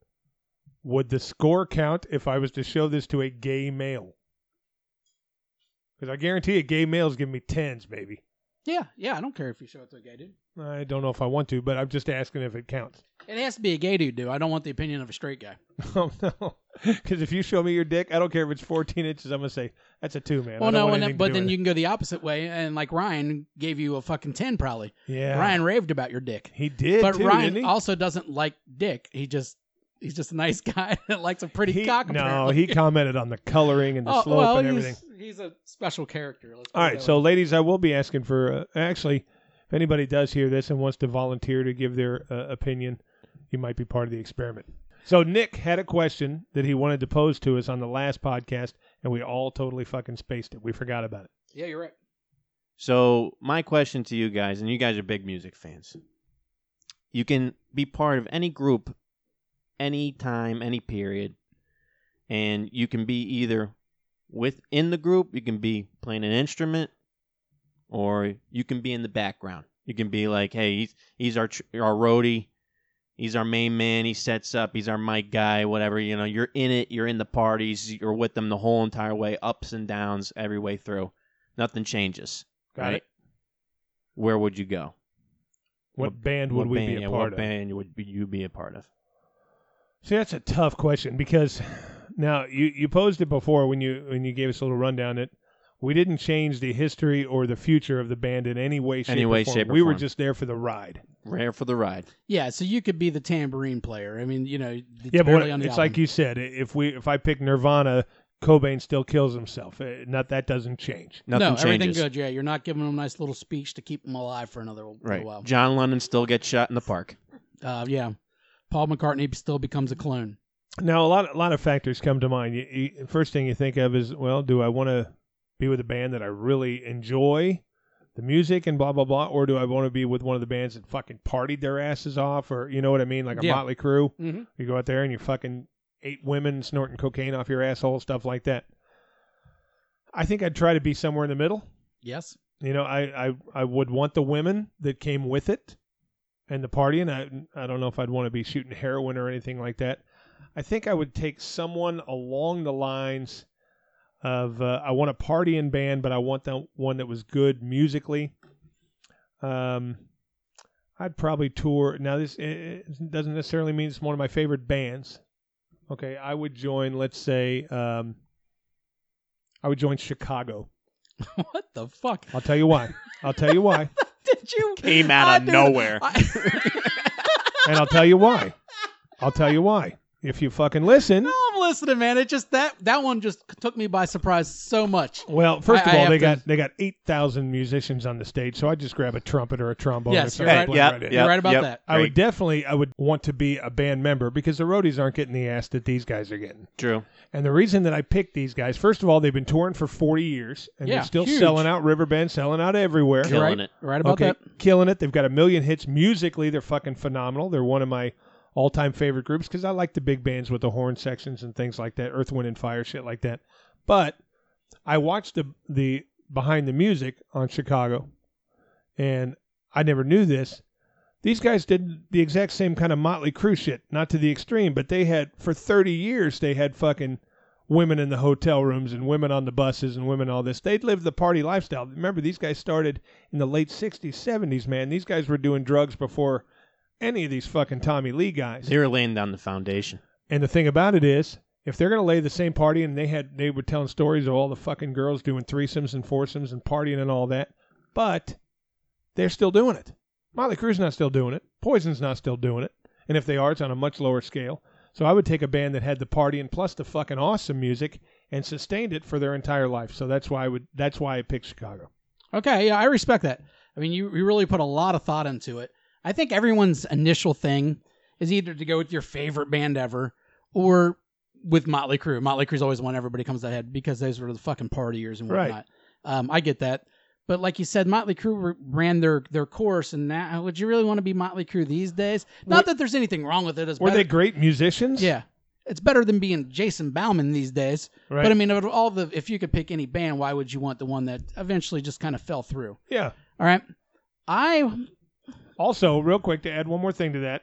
Would the score count if I was to show this to a gay male? Because I guarantee a gay male's giving me tens, baby. Yeah, yeah. I don't care if you show it to a gay dude. I don't know if I want to, but I'm just asking if it counts. It has to be a gay dude, dude. I don't want the opinion of a straight guy. Oh, no. Because if you show me your dick, I don't care if it's fourteen inches, I'm going to say, that's a two, man. I Well, don't no, want and anything then, to but do then with you it. can go the opposite way, and like Ryan gave you a fucking ten, probably. Yeah. Ryan raved about your dick, He did, but too, Ryan didn't he? also doesn't like dick. He just he's just a nice guy that likes a pretty He- cock. no, apparently. he commented on the coloring and the oh, slope well, and he's, everything. he's a special character. Let's put All it right, that so way. ladies, I will be asking for, uh, actually, if anybody does hear this and wants to volunteer to give their uh, opinion, you might be part of the experiment. So Nick had a question that he wanted to pose to us on the last podcast, and we all totally fucking spaced it. We forgot about it. yeah, you're right. So my question to you guys, and you guys are big music fans. You can be part of any group, any time, any period, and you can be either within the group, you can be playing an instrument, or you can be in the background. You can be like, hey, he's he's our tr- our roadie, he's our main man, he sets up, he's our mic guy, whatever. You know, you're in it, you're in the parties, you're with them the whole entire way, ups and downs, every way through. Nothing changes. Got right? it. Where would you go? What, What- band would what we band, be a yeah, part what of? band would be, you be a part of? See, that's a tough question because now you, you posed it before when you when you gave us a little rundown that we didn't change the history or the future of the band in any way, shape, Any way, or form. shape, or we were form. just there for the ride. Rare for the ride. Yeah, so you could be the tambourine player. I mean, you know, it's Yeah, but barely what- on the it's like album. you said. If we if I pick Nirvana, Cobain still kills himself. Uh, Not that doesn't change. Nothing no, everything changes. good. Yeah, you're not giving them a nice little speech to keep them alive for another little Right. while. John Lennon still gets shot in the park. Uh, yeah, Paul McCartney still becomes a clone. Now a lot a lot of factors come to mind. You, you, first thing you think of is, well, do I want to be with a band that I really enjoy the music and blah blah blah, or do I want to be with one of the bands that fucking partied their asses off, or you know what I mean, like a Yeah. Motley Crue? Mm-hmm. You go out there and you fucking eight women snorting cocaine off your asshole, stuff like that. I think I'd try to be somewhere in the middle. Yes. You know, I, I, I would want the women that came with it and the partying. I, I don't know if I'd want to be shooting heroin or anything like that. I think I would take someone along the lines of uh, I want a partying band, but I want the one that was good musically. Um, I'd probably tour. Now, this it doesn't necessarily mean it's one of my favorite bands. Okay, I would join, let's say, um, I would join Chicago. What the fuck? I'll tell you why. I'll tell you why. Did you Came out I of did- nowhere. I- And I'll tell you why. I'll tell you why. If you fucking listen. no, I'm listening, man. It just that that one just took me by surprise so much. Well, first I- of I all, have they to- got they got eight thousand musicians on the stage, so I just grab a trumpet or a trombone. Yes, and start you're right. playing Yeah, right in. yeah. You're right about yep. that. I would Right. definitely I would want to be a band member because the roadies aren't getting the ass that these guys are getting. True. And the reason that I picked these guys, first of all, they've been touring for forty years and Yeah, they're still huge. selling out Riverbend, selling out everywhere. You're Killing right. it. Right about Okay, that. killing it. They've got a million hits musically. They're fucking phenomenal. They're one of my all-time favorite groups because I like the big bands with the horn sections and things like that, Earth, Wind, and Fire, shit like that. But I watched the the behind the music on Chicago, and I never knew this. These guys did the exact same kind of Motley Crue shit, not to the extreme, but they had for thirty years they had fucking women in the hotel rooms and women on the buses and women all this. They'd lived the party lifestyle. Remember, these guys started in the late sixties, seventies, man. These guys were doing drugs before any of these fucking Tommy Lee guys. They were laying down the foundation. And the thing about it is, if they're going to lay the same party, and they had, they were telling stories of all the fucking girls doing threesomes and foursomes and partying and all that, but they're still doing it. Motley Crue's not still doing it. Poison's not still doing it. And if they are, it's on a much lower scale. So I would take a band that had the partying plus the fucking awesome music and sustained it for their entire life. So that's why I would. That's why I picked Chicago. Okay, yeah, I respect that. I mean, you, you really put a lot of thought into it. I think everyone's initial thing is either to go with your favorite band ever or with Motley Crue. Motley Crue's always one everybody comes ahead because those were the fucking partiers and Right. whatnot. Um, I get that. But like you said, Motley Crue ran their, their course, and now would you really want to be Motley Crue these days? Not What- that there's anything wrong with it. It's Were better, they great musicians? Yeah, it's better than being Jason Bauman these days. Right. But I mean, of all the if you could pick any band, why would you want the one that eventually just kind of fell through? Yeah. All right, I Also, real quick to add one more thing to that.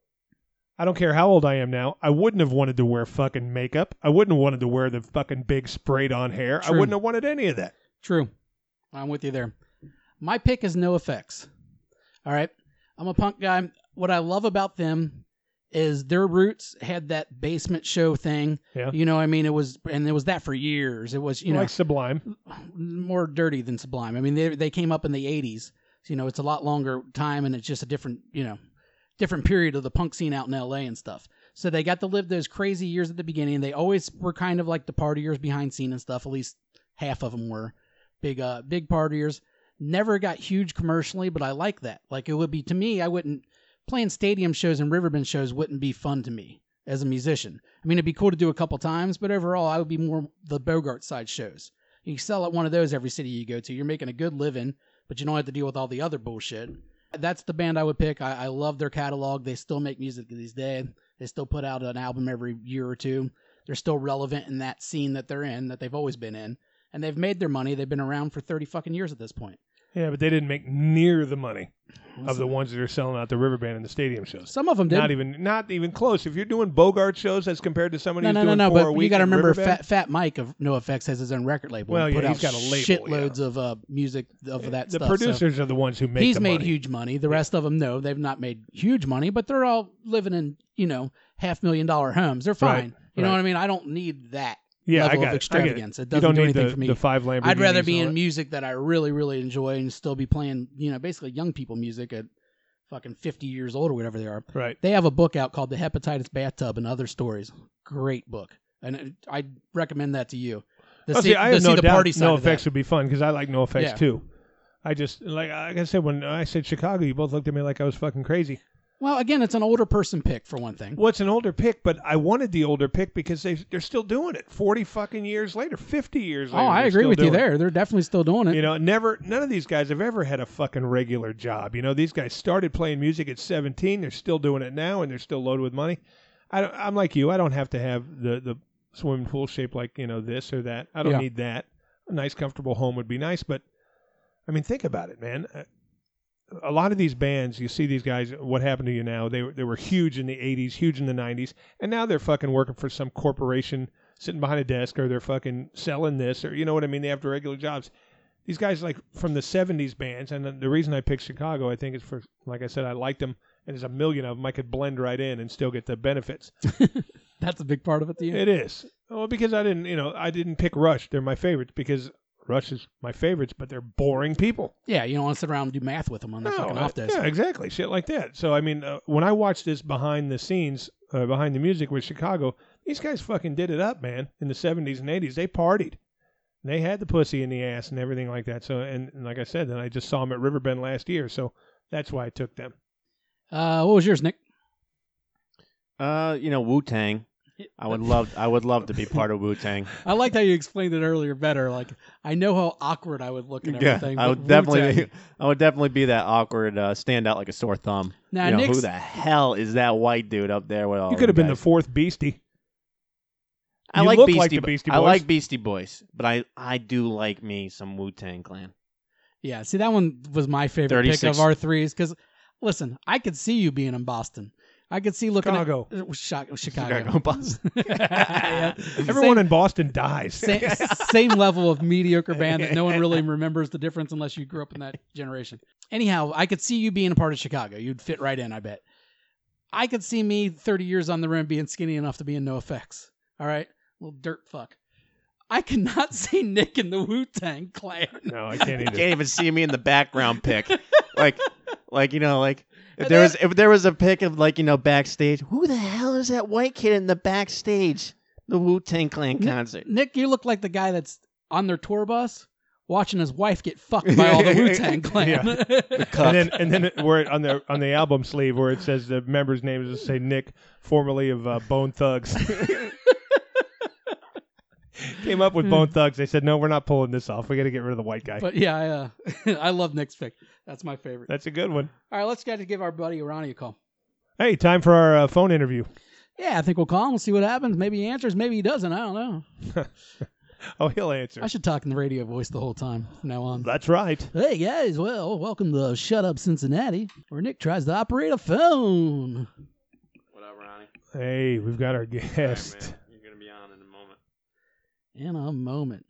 I don't care how old I am now. I wouldn't have wanted to wear fucking makeup. I wouldn't have wanted to wear the fucking big sprayed on hair. I True. wouldn't have wanted any of that. True. I'm with you there. My pick is NoFX. All right. I'm a punk guy. What I love about them is their roots had that basement show thing. Yeah. You know, I mean, it was, and it was that for years. It was, you know, Like Sublime. more dirty than Sublime. I mean, they they came up in the eighties. So, you know, it's a lot longer time, and it's just a different, you know, different period of the punk scene out in L A and stuff. So they got to live those crazy years at the beginning. They always were kind of like the partiers behind scene and stuff. At least half of them were big, uh, big partiers. Never got huge commercially, but I like that. Like it would be to me, I wouldn't playing stadium shows and Riverbend shows wouldn't be fun to me as a musician. I mean, it'd be cool to do a couple times, but overall, I would be more the Bogart side shows. You sell at one of those every city you go to. You're making a good living, but you don't have to deal with all the other bullshit. That's the band I would pick. I, I love their catalog. They still make music these days. They still put out an album every year or two. They're still relevant in that scene that they're in, that they've always been in. And they've made their money. They've been around for thirty fucking years at this point. Yeah, but they didn't make near the money of the ones that are selling out the Riverband and the stadium shows. Some of them did. Not even, not even close. If you're doing Bogart shows as compared to somebody No, who's no, no, doing no. four a But week you got to at remember, Riverbend, Fat, Fat Mike of NoFX has his own record label. Well, and yeah, put he's out got a label, shitloads yeah. of uh, music of that the stuff. so producers are the ones who make he's the made money. huge money. The rest of them, no, they've not made huge money, but they're all living in, you know, half million dollar homes. They're fine. Right, You know right. what I mean? I don't need that Yeah, I level got of it. I get it. extravagance. It, You doesn't don't do need anything the, for me. the five Lamborghinis. I'd rather be and all in that. music that I really, really enjoy and still be playing, you know, basically young people music at fucking fifty years old or whatever they are. Right. They have a book out called The Hepatitis Bathtub and Other Stories. Great book. And it, I recommend that to you. To Oh, see, see, I to have see no the doubt party side No of that. Effects would be fun because I like No Effects Yeah. too. I just, like, like I said, when I said Chicago, you both looked at me like I was fucking crazy. Well, again, it's an older person pick for one thing. Well, it's an older pick, but I wanted the older pick because they, they're still doing it forty fucking years later, fifty years Oh, later. I they're agree still with you doing it. there. They're definitely still doing it. You know, never, none of these guys have ever had a fucking regular job. You know, these guys started playing music at seventeen. They're still doing it now, and they're still loaded with money. I don't, I'm like you. I don't have to have the, the swimming pool shaped like, you know, this or that. I don't Yeah. need that. A nice, comfortable home would be nice, but I mean, think about it, man. Uh, A lot of these bands, you see these guys, what happened to you now? They were, they were huge in the eighties, huge in the nineties, and now they're fucking working for some corporation sitting behind a desk, or they're fucking selling this, or you know what I mean? They have regular jobs. These guys, like, from the seventies bands, and the, the reason I picked Chicago, I think, is for, like I said, I liked them, and there's a million of them. I could blend right in and still get the benefits. That's a big part of it to you. It is. Well, because I didn't, you know, I didn't pick Rush. They're my favorites because Rush is my favorites, but they're boring people. Yeah, you don't want to sit around and do math with them on their fucking uh, off days. yeah, exactly. Shit like that. So, I mean, uh, when I watched this behind the scenes, uh, behind the music with Chicago, these guys fucking did it up, man. In the seventies and eighties, they partied. They had the pussy in the ass and everything like that. So, and, and like I said, then I just saw them at Riverbend last year, so that's why I took them. Uh, what was yours, Nick? Uh, you know, Wu Tang. I would love, I would love to be part of Wu Tang. I liked how you explained it earlier better. Like, I know how awkward I would look and Yeah, everything. I but would definitely, Wu-Tang- I would definitely be that awkward, uh, stand out like a sore thumb. Now, you know, Nick's- who the hell is that white dude up there with all? You could have them been the guys? fourth Beastie. I you like look Beastie, like the Bo- Beastie I Boys. like Beastie Boys, but I, I do like me some Wu Tang Clan. Yeah, see, that one was my favorite pick thirty-six of our threes. Because, listen, I could see you being in Boston. I could see looking Chicago. at uh, Chi- Chicago. Chicago, Boston. Yeah. Everyone in Boston dies. Same, same level of mediocre band that no one really remembers the difference unless you grew up in that generation. Anyhow, I could see you being a part of Chicago. You'd fit right in, I bet. I could see me thirty years on the rim being skinny enough to be in NoFX. All right? Little dirt fuck. I cannot see Nick in the Wu-Tang Clan. No, I can't I either. can't even see me in the background pick. like, like you know, like if And there that- was if there was a pick of like you know backstage, who the hell is that white kid in the backstage? The Wu Tang Clan concert. Nick, you look like the guy that's on their tour bus watching his wife get fucked by all the Wu-Tang Clan. Yeah. And then, and then it, where it, on the on the album sleeve where it says the member's name is say Nick, formerly of uh, Bone Thugs. Came up with Bone Thugs. They said, no, we're not pulling this off. We got to get rid of the white guy. But yeah, I, uh, I love Nick's pick. That's my favorite. That's a good one. All right, let's get to give our buddy Ronnie a call. Hey, time for our uh, phone interview. Yeah, I think we'll call him. We'll see what happens. Maybe he answers. Maybe he doesn't. I don't know. Oh, he'll answer. I should talk in the radio voice the whole time from now on. That's right. Hey, guys. Well, welcome to Shut Up Cincinnati, where Nick tries to operate a phone. What up, Ronnie? Hey, we've got our All right, guest. man. You're going to be on in a moment. In a moment.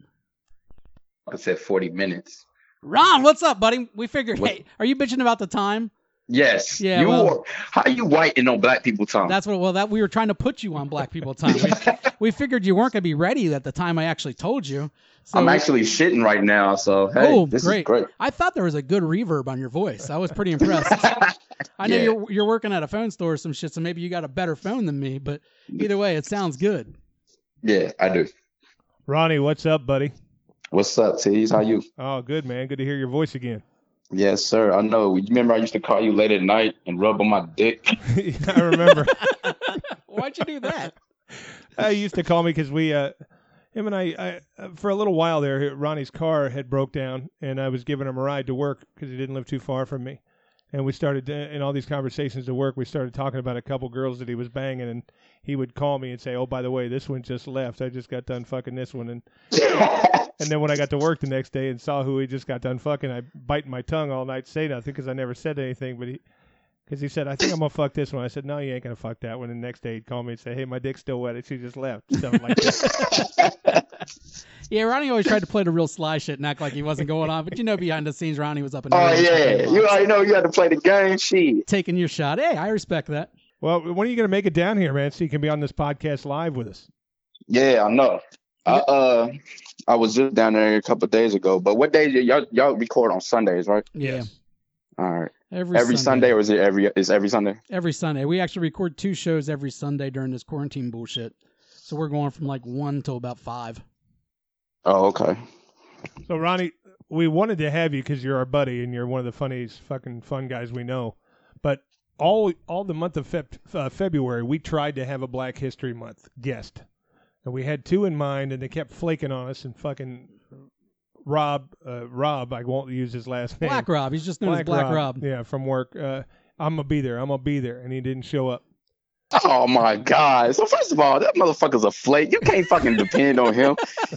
I said forty minutes. Ron, what's up, buddy? We figured, What? hey, are you bitching about the time? Yes. Yeah, You well- are, how you whiting on black people time? That's what, well, that we were trying to put you on black people time. We, we figured you weren't going to be ready at the time I actually told you. So I'm actually shitting right now, so hey, Oh, this great. is great. I thought there was a good reverb on your voice. I was pretty impressed. I know Yeah. you're you're working at a phone store or some shit, so maybe you got a better phone than me, but either way, it sounds good. Yeah, I do. Ronnie, what's up, buddy? What's up, T's? How you? Oh, good, man. Good to hear your voice again. Yes, sir. I know. You remember I used to call you late at night and rub on my dick? I remember. Why'd you do that? Uh, he used to call me because we, uh, him and I, I, uh, for a little while there, Ronnie's car had broke down, and I was giving him a ride to work because he didn't live too far from me. And we started, uh, in all these conversations to work, we started talking about a couple girls that he was banging, and he would call me and say, oh, by the way, this one just left. I just got done fucking this one. And and then when I got to work the next day and saw who he just got done fucking, I biting my tongue all night, say nothing because I never said anything, but he... Because he said, I think I'm going to fuck this one. I said, no, you ain't going to fuck that one. And the next day he'd call me and say, hey, my dick's still wet. And she just left. Something like that. Yeah, Ronnie always tried to play the real sly shit and act like he wasn't going on, but you know behind the scenes, Ronnie was up in Oh the yeah, you already know you had to play the game. Shit. taking your shot. Hey, I respect that. Well, when are you going to make it down here, man, so you can be on this podcast live with us? Yeah, I know. I uh, I was just down there a couple of days ago. But what days y'all y'all record on Sundays, right? Yeah. All right. Every, Every Sunday, or is it every? Is every Sunday? Every Sunday. We actually record two shows every Sunday during this quarantine bullshit. So we're going from like one till about five. Oh, okay. So, Ronnie, we wanted to have you because you're our buddy and you're one of the funniest fucking fun guys we know. But all all the month of Feb- uh, February, we tried to have a Black History Month guest. And we had two in mind, and they kept flaking on us and fucking... Rob, uh, Rob, I won't use his last name. Black Rob. He's just known as Black Rob. Yeah, from work. Uh, I'm going to be there. I'm going to be there. And he didn't show up. Oh my God! So first of all, that motherfucker's a flake. You can't fucking depend on him.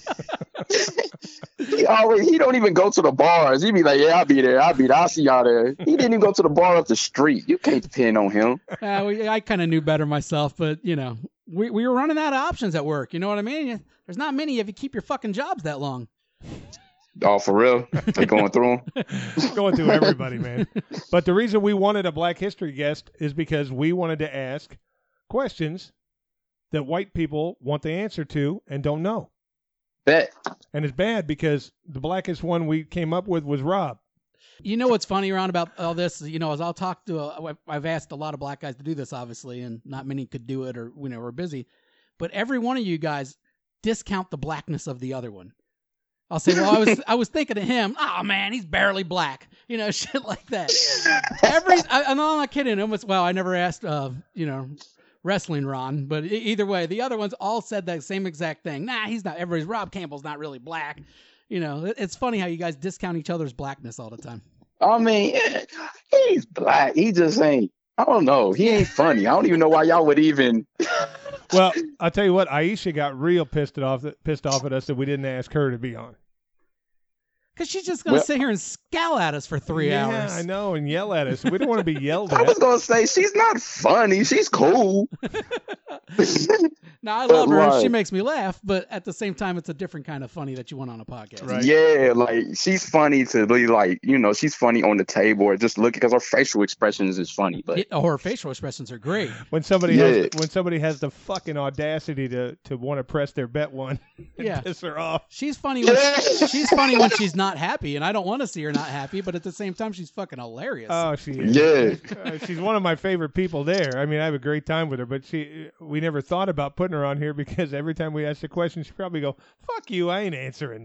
he always he don't even go to the bars. He be like, yeah, I'll be there. I'll be there. I'll see y'all there. He didn't even go to the bar up the street. You can't depend on him. Uh, we, I kind of knew better myself, but, you know, we, we were running out of options at work. You know what I mean? There's not many if you keep your fucking jobs that long. Oh, for real? They going through them? Going through everybody, man. But the reason we wanted a Black History guest is because we wanted to ask questions that white people want the answer to and don't know. Bet. And it's bad because the blackest one we came up with was Rob. You know what's funny around about all this? You know, as I'll talk to, a, I've asked a lot of black guys to do this, obviously, and not many could do it or, you know, we're busy. But every one of you guys discount the blackness of the other one. I'll say, well, I was I was thinking of him. Oh, man, he's barely black. You know, shit like that. Every, I, I'm not kidding. Almost, well, I never asked, uh, you know, wrestling Ron, but e- either way, the other ones all said that same exact thing. Nah, he's not. Everybody's Rob Campbell's not really black. You know, it, it's funny how you guys discount each other's blackness all the time. I mean, yeah, he's black. He just ain't. I don't know. He ain't funny. I don't even know why y'all would even. Well, I'll tell you what, Aisha got real pissed off pissed off at us that we didn't ask her to be on. Because she's just going to Well- sit here and scowl at us for three yeah, hours. I know, and yell at us. We don't want to be yelled I at. was gonna say she's not funny. She's cool. No, I love her. Right. She makes me laugh, but at the same time, it's a different kind of funny that you want on a podcast. Right. Yeah, like she's funny to be like, you know, she's funny on the table or just looking because her facial expressions is funny. But It, or her facial expressions are great. When somebody Yeah. has when somebody has the fucking audacity to, to want to press their bet one and Yeah. piss her off. She's funny when she's funny when she's not happy, and I don't want to see her not happy, but at the same time, she's fucking hilarious. Oh, she is. yeah, Uh, she's one of my favorite people there. I mean, I have a great time with her, but she we never thought about putting her on here because every time we ask a question, she'd probably go, "Fuck you, I ain't answering that."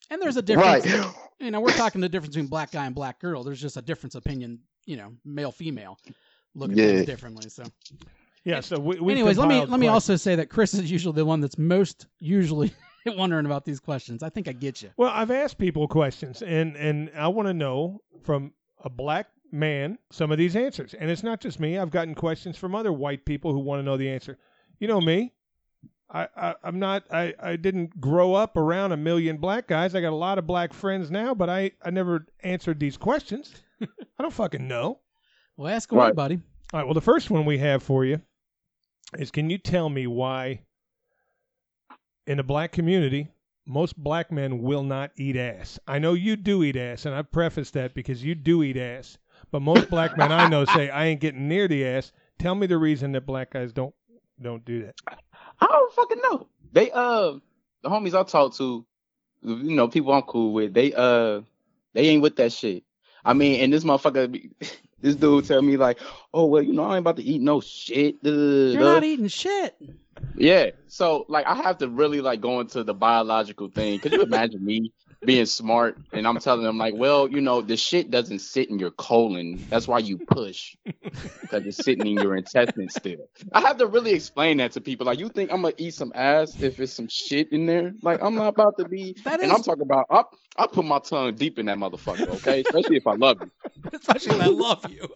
And there's a difference. Right. You know, we're talking the difference between black guy and black girl. There's just a difference opinion, you know, male female look at Yeah. things differently. So, Yeah. So we. we anyways, let me compiled let me questions. also say that Chris is usually the one that's most usually wondering about these questions. I think I get you. Well, I've asked people questions, and and I want to know from a black man some of these answers. And it's not just me. I've gotten questions from other white people who want to know the answer. You know me. I, I I'm not. I, I didn't grow up around a million black guys. I got a lot of black friends now, but I I never answered these questions. I don't fucking know. Well, ask away, Right. buddy. All right. Well, the first one we have for you is: can you tell me why in the black community most black men will not eat ass? I know you do eat ass, and I preface that because you do eat ass. But most black men I know say I ain't getting near the ass. Tell me the reason that black guys don't don't do that. I don't fucking know. They uh the homies I talk to, you know, people I'm cool with, they uh they ain't with that shit. I mean, and this motherfucker be- this dude tell me like, oh well, you know, I ain't about to eat no shit. duh, You're duh." not eating shit. Yeah. So like I have to really like go into the biological thing. Could you imagine me being smart and I'm telling them like, well, you know, the shit doesn't sit in your colon. That's why you push. Because it's sitting in your intestines still. I have to really explain that to people. Like, you think I'm gonna eat some ass if it's some shit in there? Like, I'm not about to be. That and is- I'm talking about. I I put my tongue deep in that motherfucker. Okay, especially if I love you. Especially when I love you.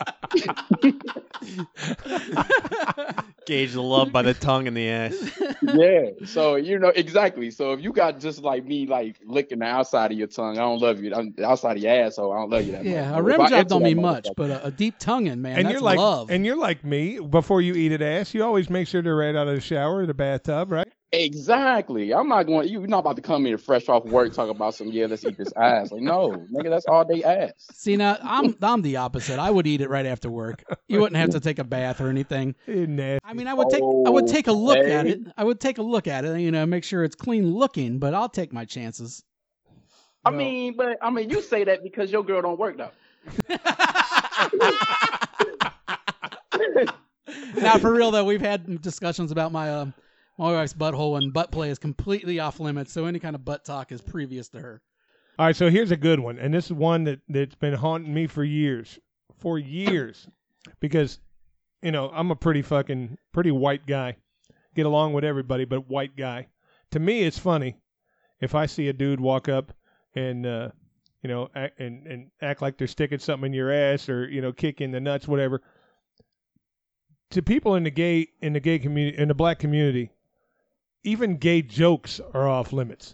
Gauge the love by the tongue and the ass. Yeah. So you know exactly. So if you got just like me, like licking the outside of your tongue, I don't love you. I'm, the outside of your asshole, I don't love you that Yeah, much. a If rim I job enter don't that mean much, motherfucker- but a, a deep tonguing, man, and that's you're like love. and you're like me. Before you eat an ass, you always make sure they're right out of the shower or the bathtub, right? Exactly. I'm not going. You're not about to come here fresh off work talk about some. Yeah, let's eat this ass. Like, no, nigga, that's all day ass. See, now I'm I'm the opposite. I would eat it right after work. You wouldn't have to take a bath or anything. Eh, nasty. I mean, I would take I would take a look at Okay. it. I would take a look at it, you know, make sure it's clean looking. But I'll take my chances. I Well- mean, but I mean, you say that because your girl don't work though. Now, for real though, we've had discussions about my um my wife's butthole, and butt play is completely off limits. So any kind of butt talk is previous to her. All right, so here's a good one, and this is one that that's been haunting me for years, for years, because you know I'm a pretty fucking pretty white guy, get along with everybody, but white guy. To me, it's funny if I see a dude walk up and uh, you know act, and and act like they're sticking something in your ass or you know kick in the nuts, whatever. To people in the gay in the gay community in the black community, even gay jokes are off limits.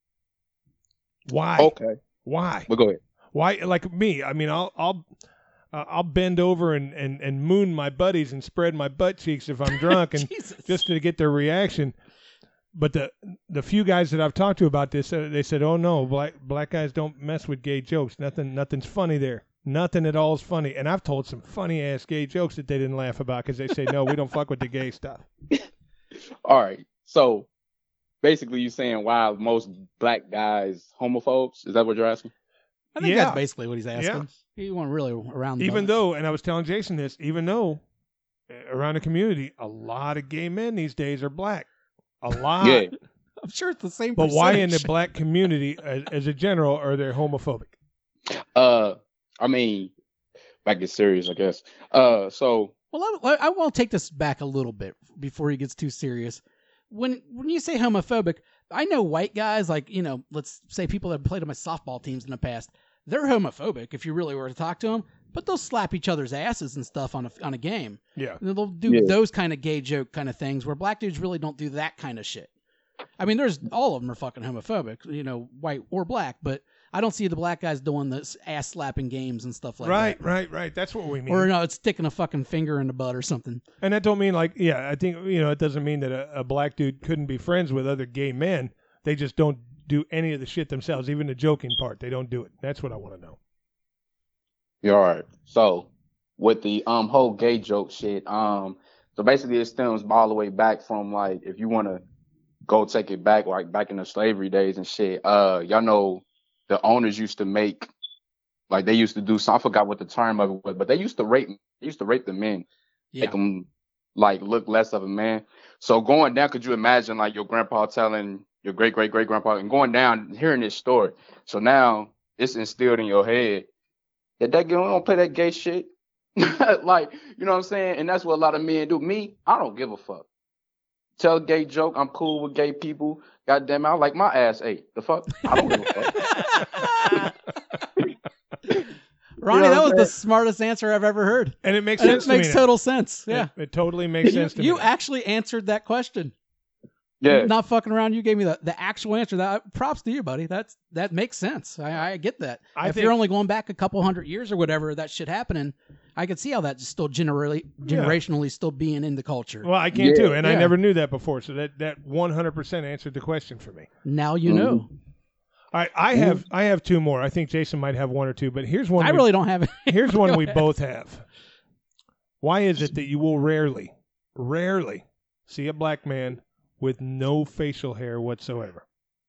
Why? Okay, Why? but go ahead. Why? Like me, I mean, I'll I'll uh, I'll bend over and, and, and moon my buddies and spread my butt cheeks if I'm drunk and Jesus. just to get their reaction. But the the few guys that I've talked to about this, uh, they said, "Oh no, black black guys don't mess with gay jokes. Nothing nothing's funny there. Nothing at all is funny." And I've told some funny ass gay jokes that they didn't laugh about because they say, "No, we don't fuck with the gay stuff." All right. So basically, you saying why most black guys homophobes? Is that what you're asking? I think Yeah. that's basically what he's asking. He went really around. The Even buttons. though, and I was telling Jason this, even though uh, around the community, a lot of gay men these days are black. A lot. Yeah. I'm sure it's the same. But why in the percentage. black community, as, as a general, are they homophobic? Uh, I mean, back get serious, I guess. Uh, so Well, I, I want to take this back a little bit before he gets too serious. When when you say homophobic, I know white guys, like, you know, let's say people that have played on my softball teams in the past, they're homophobic if you really were to talk to them, but they'll slap each other's asses and stuff on a, on a game. Yeah. And they'll do Yeah. those kind of gay joke kind of things where black dudes really don't do that kind of shit. I mean, there's all of them are fucking homophobic, you know, white or black, but I don't see the black guys doing this ass slapping games and stuff like right, that. right, right. That's what we mean. Or no, it's sticking a fucking finger in the butt or something. And that don't mean like, yeah, I think, you know, it doesn't mean that a, a black dude couldn't be friends with other gay men. They just don't do any of the shit themselves, even the joking part. They don't do it. That's what I want to know. you're all right. So with the um whole gay joke shit, um, so basically it stems all the way back from like if you want to go take it back, like back in the slavery days and shit. Uh, y'all know the owners used to make like they used to do. So I forgot what the term of it was, but they used to rape. They used to rape the men. Yeah. Make them like look less of a man. So going down, could you imagine like your grandpa telling your great great great grandpa, and going down hearing this story. So now it's instilled in your head that that girl don't play that gay shit. Like, you know what I'm saying? And that's what a lot of men do. Me, I don't give a fuck. Tell a gay joke. I'm cool with gay people. God damn it, I like my ass ate. The fuck? I don't give a fuck. Ronnie, You know that what was I'm the saying? smartest answer I've ever heard. And it makes And sense it to me makes now. total sense. Yeah. It, it totally makes You, sense to you me. actually answered that question. Yeah. Not fucking around. You gave me the, the actual answer. That props to you, buddy. That's that makes sense. I, I get that. I if think- you're only going back a couple hundred years or whatever, that shit happening, I could see how that's still generally generationally still being in the culture. Well, I can Yeah. too, and I Yeah. never knew that before. So that that one hundred percent answered the question for me. Now you know. All right, I have I have two more. I think Jason might have one or two, but here's one. I we- really don't have it. Here's one Go we ahead. both have. Why is it that you will rarely, rarely see a black man with no facial hair whatsoever?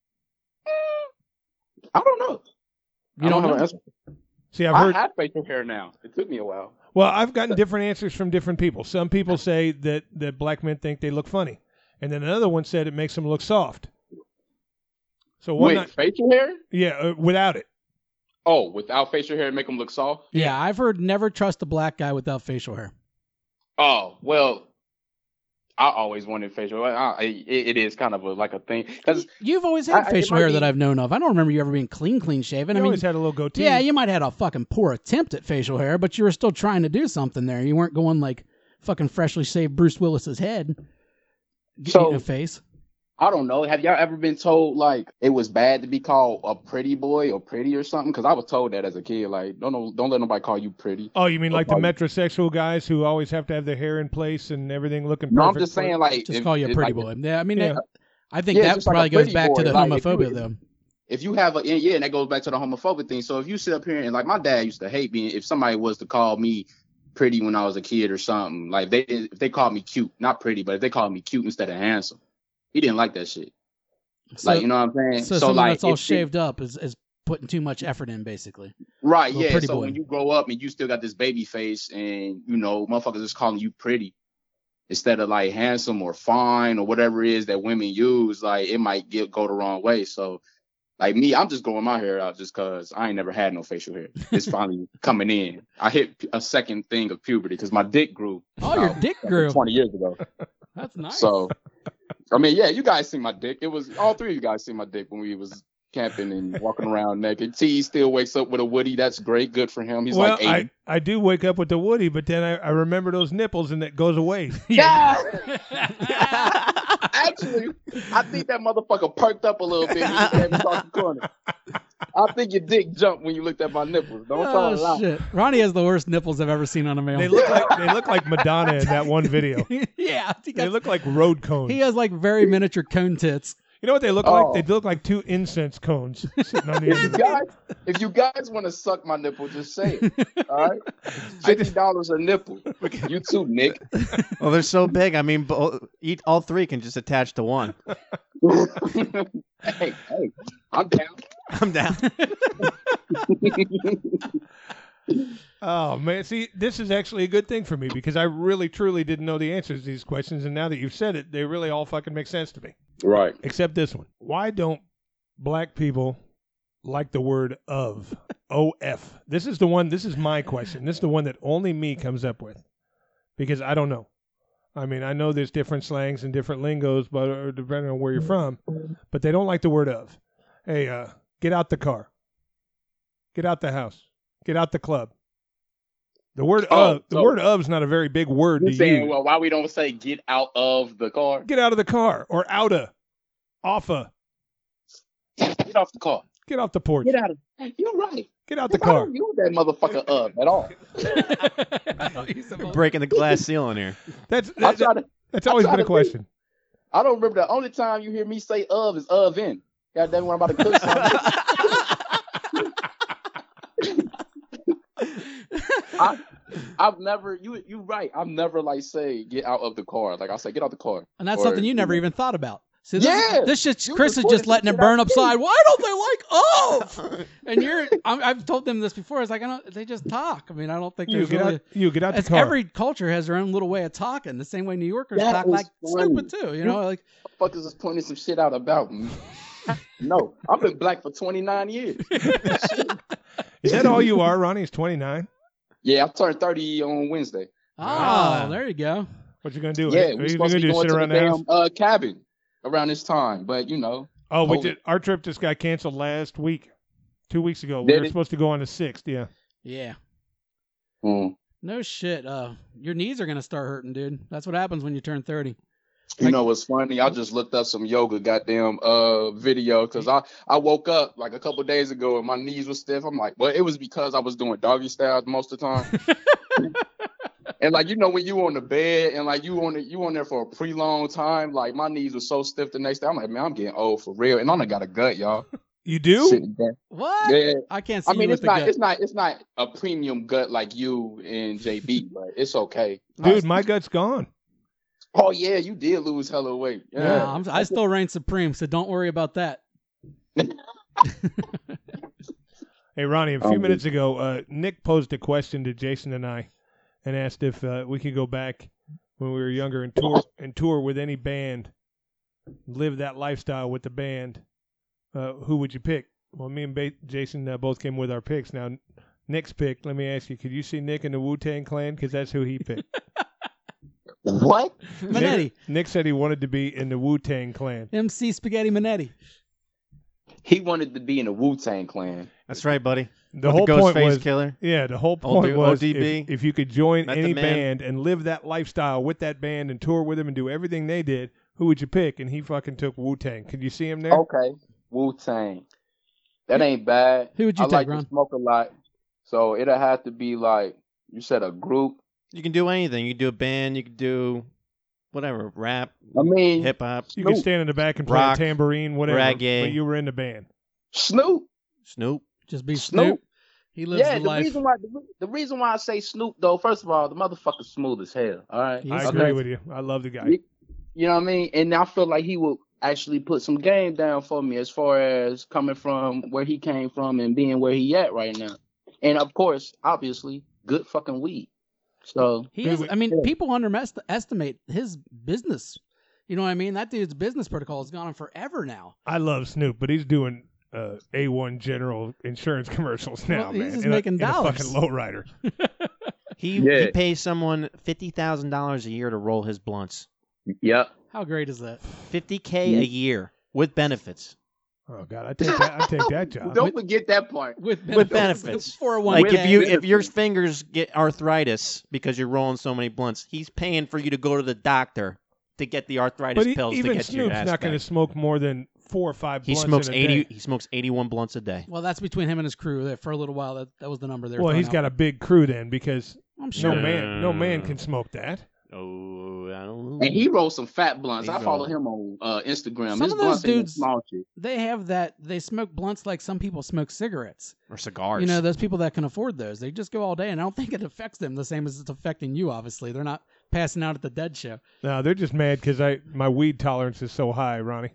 I don't know. You I don't have know? an answer. See, I've I heard. have facial hair now. It took me a while. Well, I've gotten different answers from different people. Some people say that that black men think they look funny, and then another one said it makes them look soft. So one, Wait, night, facial hair? yeah, uh, without it. Oh, without facial hair, make them look soft? Yeah, I've heard never trust a black guy without facial hair. Oh, well, I always wanted facial hair. I, it, it is kind of a, like a thing. Because You've always I- had I- it facial might hair be- that I've known of. I don't remember you ever being clean, clean shaven. I I mean, always had a little goatee. yeah, you might have had a fucking poor attempt at facial hair, but you were still trying to do something there. You weren't going like fucking freshly shaved Bruce Willis's head. Getting So- in the face. I don't know. Have y'all ever been told like it was bad to be called a pretty boy or pretty or something? Because I was told that as a kid. Like, don't know, don't let nobody call you pretty. Oh, you mean like the Oh, metrosexual guys who always have to have their hair in place and everything looking perfect? No, I'm just for- saying like Just if- call you a if, pretty like, boy. Yeah, I mean, Yeah. I think Yeah, that just like a probably goes pretty back to boy. the Like, if you- homophobia, though. If you have a and yeah, and that goes back to the homophobic thing. So if you sit up here and like my dad used to hate me if somebody was to call me pretty when I was a kid or something. Like they if they called me cute, not pretty, but if they called me cute instead of handsome, he didn't like that shit. So, Like you know what I'm saying? so, something like that's all if it- shaved up is, is putting too much effort in, basically. Right, Little yeah. pretty So boy. when you grow up and you still got this baby face and, you know, motherfuckers just calling you pretty instead of like handsome or fine or whatever it is that women use, like it might get go the wrong way. So like me, I'm just growing my hair out just because I ain't never had no facial hair. It's finally coming in. I hit a second thing of puberty because my dick grew. Oh, your about dick grew. twenty years ago. That's nice. So, I mean, yeah, you guys see my dick. It was all three of you guys see my dick when we was camping and walking around naked. T still wakes up with a Woody. That's great. Good for him. He's well, like eighty. I, I do wake up with the Woody, but then I, I remember those nipples and it goes away. Yeah. Actually, I think that motherfucker perked up a little bit when you came across the corner. I think your dick jumped when you looked at my nipples. Don't tell a Oh lie. shit! Ronnie has the worst nipples I've ever seen on a male. They look like they look like Madonna in that one video. yeah, he, They got- look like road cones. he has like very miniature cone tits. You know what they look Oh. like? They look like two incense cones sitting on the If end you of it. guys, if you guys want to suck my nipple, just say it. All right, fifty dollars a nipple. You too, Nick. Well, they're so big. I mean, bo- eat all three can just attach to one. hey, hey, I'm down. I'm down. Oh man, see, this is actually a good thing for me because I really truly didn't know the answers to these questions, and now that you've said it, they really all fucking make sense to me. Right. Except this one. Why don't black people like the word of? O F. This is the one, this is my question. This is the one that only me comes up with. Because I don't know. I mean, I know there's different slangs and different lingos, but or depending on where you're from, but they don't like the word of. Hey, uh, get out the car. Get out the house. Get out the club. The word Oh, of, the so- word of is not a very big word You're to saying, use. well, why we don't say get out of the car? Get out of the car or outa, offa. Get off the car. Get off the porch. Get out of. You're right. Get out the I car. don't use that motherfucker of at all. Breaking the glass ceiling here. That's I that, try to. that's I always try been a to question. I don't remember the only time you hear me say of is of in. God damn, when I'm about to cook something. I, I've never you you right. I've never like say get out of the car. Like I say get out the car. And that's Or, something you you never know. even thought about. See, this, Yeah, this shit, you Chris is recorded just letting the it shit burn out too. upside. Why don't they like off? And you're, I'm, I've told them this before. It's like I don't. They just talk. I mean, I don't think You there's get really. out. You get out the It's, car. every culture has their own little way of talking. The same way New Yorkers That talk is like funny. stupid too. You know, like Fuckers is pointing some shit out about me. No, I've been black for twenty-nine years. Is that all you are, Ronnie? Is twenty-nine? Yeah, I turned thirty on Wednesday. oh, Ah. there you go. What you gonna do? Yeah, Are we're you supposed gonna to be do? going Sit to the around the house? damn uh, cabin around this time, but you know, Oh, we COVID. did. Our trip just got canceled last week, two weeks ago. We Did were it? supposed to go on the sixth. Yeah. Yeah. mm. No shit. Uh, your knees are gonna start hurting, dude. That's what happens when you turn thirty. You know what's funny? I just looked up some yoga goddamn uh video because I, I woke up like a couple days ago and my knees were stiff. I'm like, well, it was because I was doing doggy style most of the time. And like you know when you on the bed and like you on the, you on there for a pretty long time, like my knees were so stiff the next day. I'm like, man, I'm getting old for real. And I done got a gut, y'all. You do? Sitting there. What? Yeah. I can't see I mean, you it's with the not, gut. it's not, it's not a premium gut like you and J B, but it's okay. Dude, my gut's gone. Oh yeah, you did lose hella weight. Yeah, Yeah. I'm, I still reign supreme, so don't worry about that. Hey, Ronnie, a few Um, minutes ago, uh, Nick posed a question to Jason and I and asked if uh, we could go back when we were younger and tour and tour with any band, live that lifestyle with the band. Uh, who would you pick? Well, me and ba- Jason uh, both came with our picks. Now, Nick's pick, let me ask you, could you see Nick in the Wu-Tang Clan? Because that's who he picked. What? Minetti. Nick, Nick said he wanted to be in the Wu-Tang Clan. M C Spaghetti Minetti. He wanted to be in the Wu-Tang Clan. That's right, buddy. The With whole the point Ghostface was, Killer. yeah, the whole Old point D- was O D B. if, if you could join Met the any man. band and live that lifestyle with that band and tour with them and do everything they did, who would you pick? And he fucking took Wu-Tang. Could you see him there? Okay, Wu-Tang. That ain't bad. Who would you I take, like Ron? to smoke a lot, so it'll have to be like you said, a group. You can do anything. You can do a band. You can do whatever, rap, I mean, hip hop, You could Snoop. stand in the back and play Rock, a tambourine, whatever. reggae. But you were in the band. Snoop. Snoop. Just be Snoop. Snoop. He lives Yeah, the the life. reason why the, re- the reason why I say Snoop though, first of all, the motherfucker's smooth as hell. All right, He's I Okay. agree with you. I love the guy. You- You know what I mean? And I feel like he will actually put some game down for me as far as coming from where he came from and being where he at right now. And of course, obviously, good fucking weed. So He is. Dude, I mean, yeah. people underestimate his business. You know what I mean? That dude's business protocol has gone on forever now. I love Snoop, but he's doing uh, A one General insurance commercials now, Well, he's man. just in a- making in a dollars. fucking lowrider. He Yeah. he pays someone fifty thousand dollars a year to roll his blunts. yep. How great is that? Fifty k a year with benefits. Oh God, I take that. I take that job. Don't forget that part. With With benefits. For a one Like With if you if benefits. your fingers get arthritis because you're rolling so many blunts, he's paying for you to go to the doctor to get the arthritis But he, pills to even get your Snoop's ass not going to back. smoke more than four or five. He blunts smokes in a eighty. day. He smokes eighty-one blunts a day. Well, that's between him and his crew. That for a little while, that, that was the number they were Well, throwing he's got out. a big crew then, because I'm sure. no man, no man can smoke that. Oh, I don't know. And he rolls some fat blunts. He I follow roll. him on uh, Instagram. Some His of those blunts ain't no dudes- small shit. They have that. They smoke blunts like some people smoke cigarettes. or cigars. You know, those people that can afford those, they just go all day, and I don't think it affects them the same as it's affecting you. Obviously, they're not passing out at the Dead Show. No, they're just mad because I my weed tolerance is so high, Ronnie.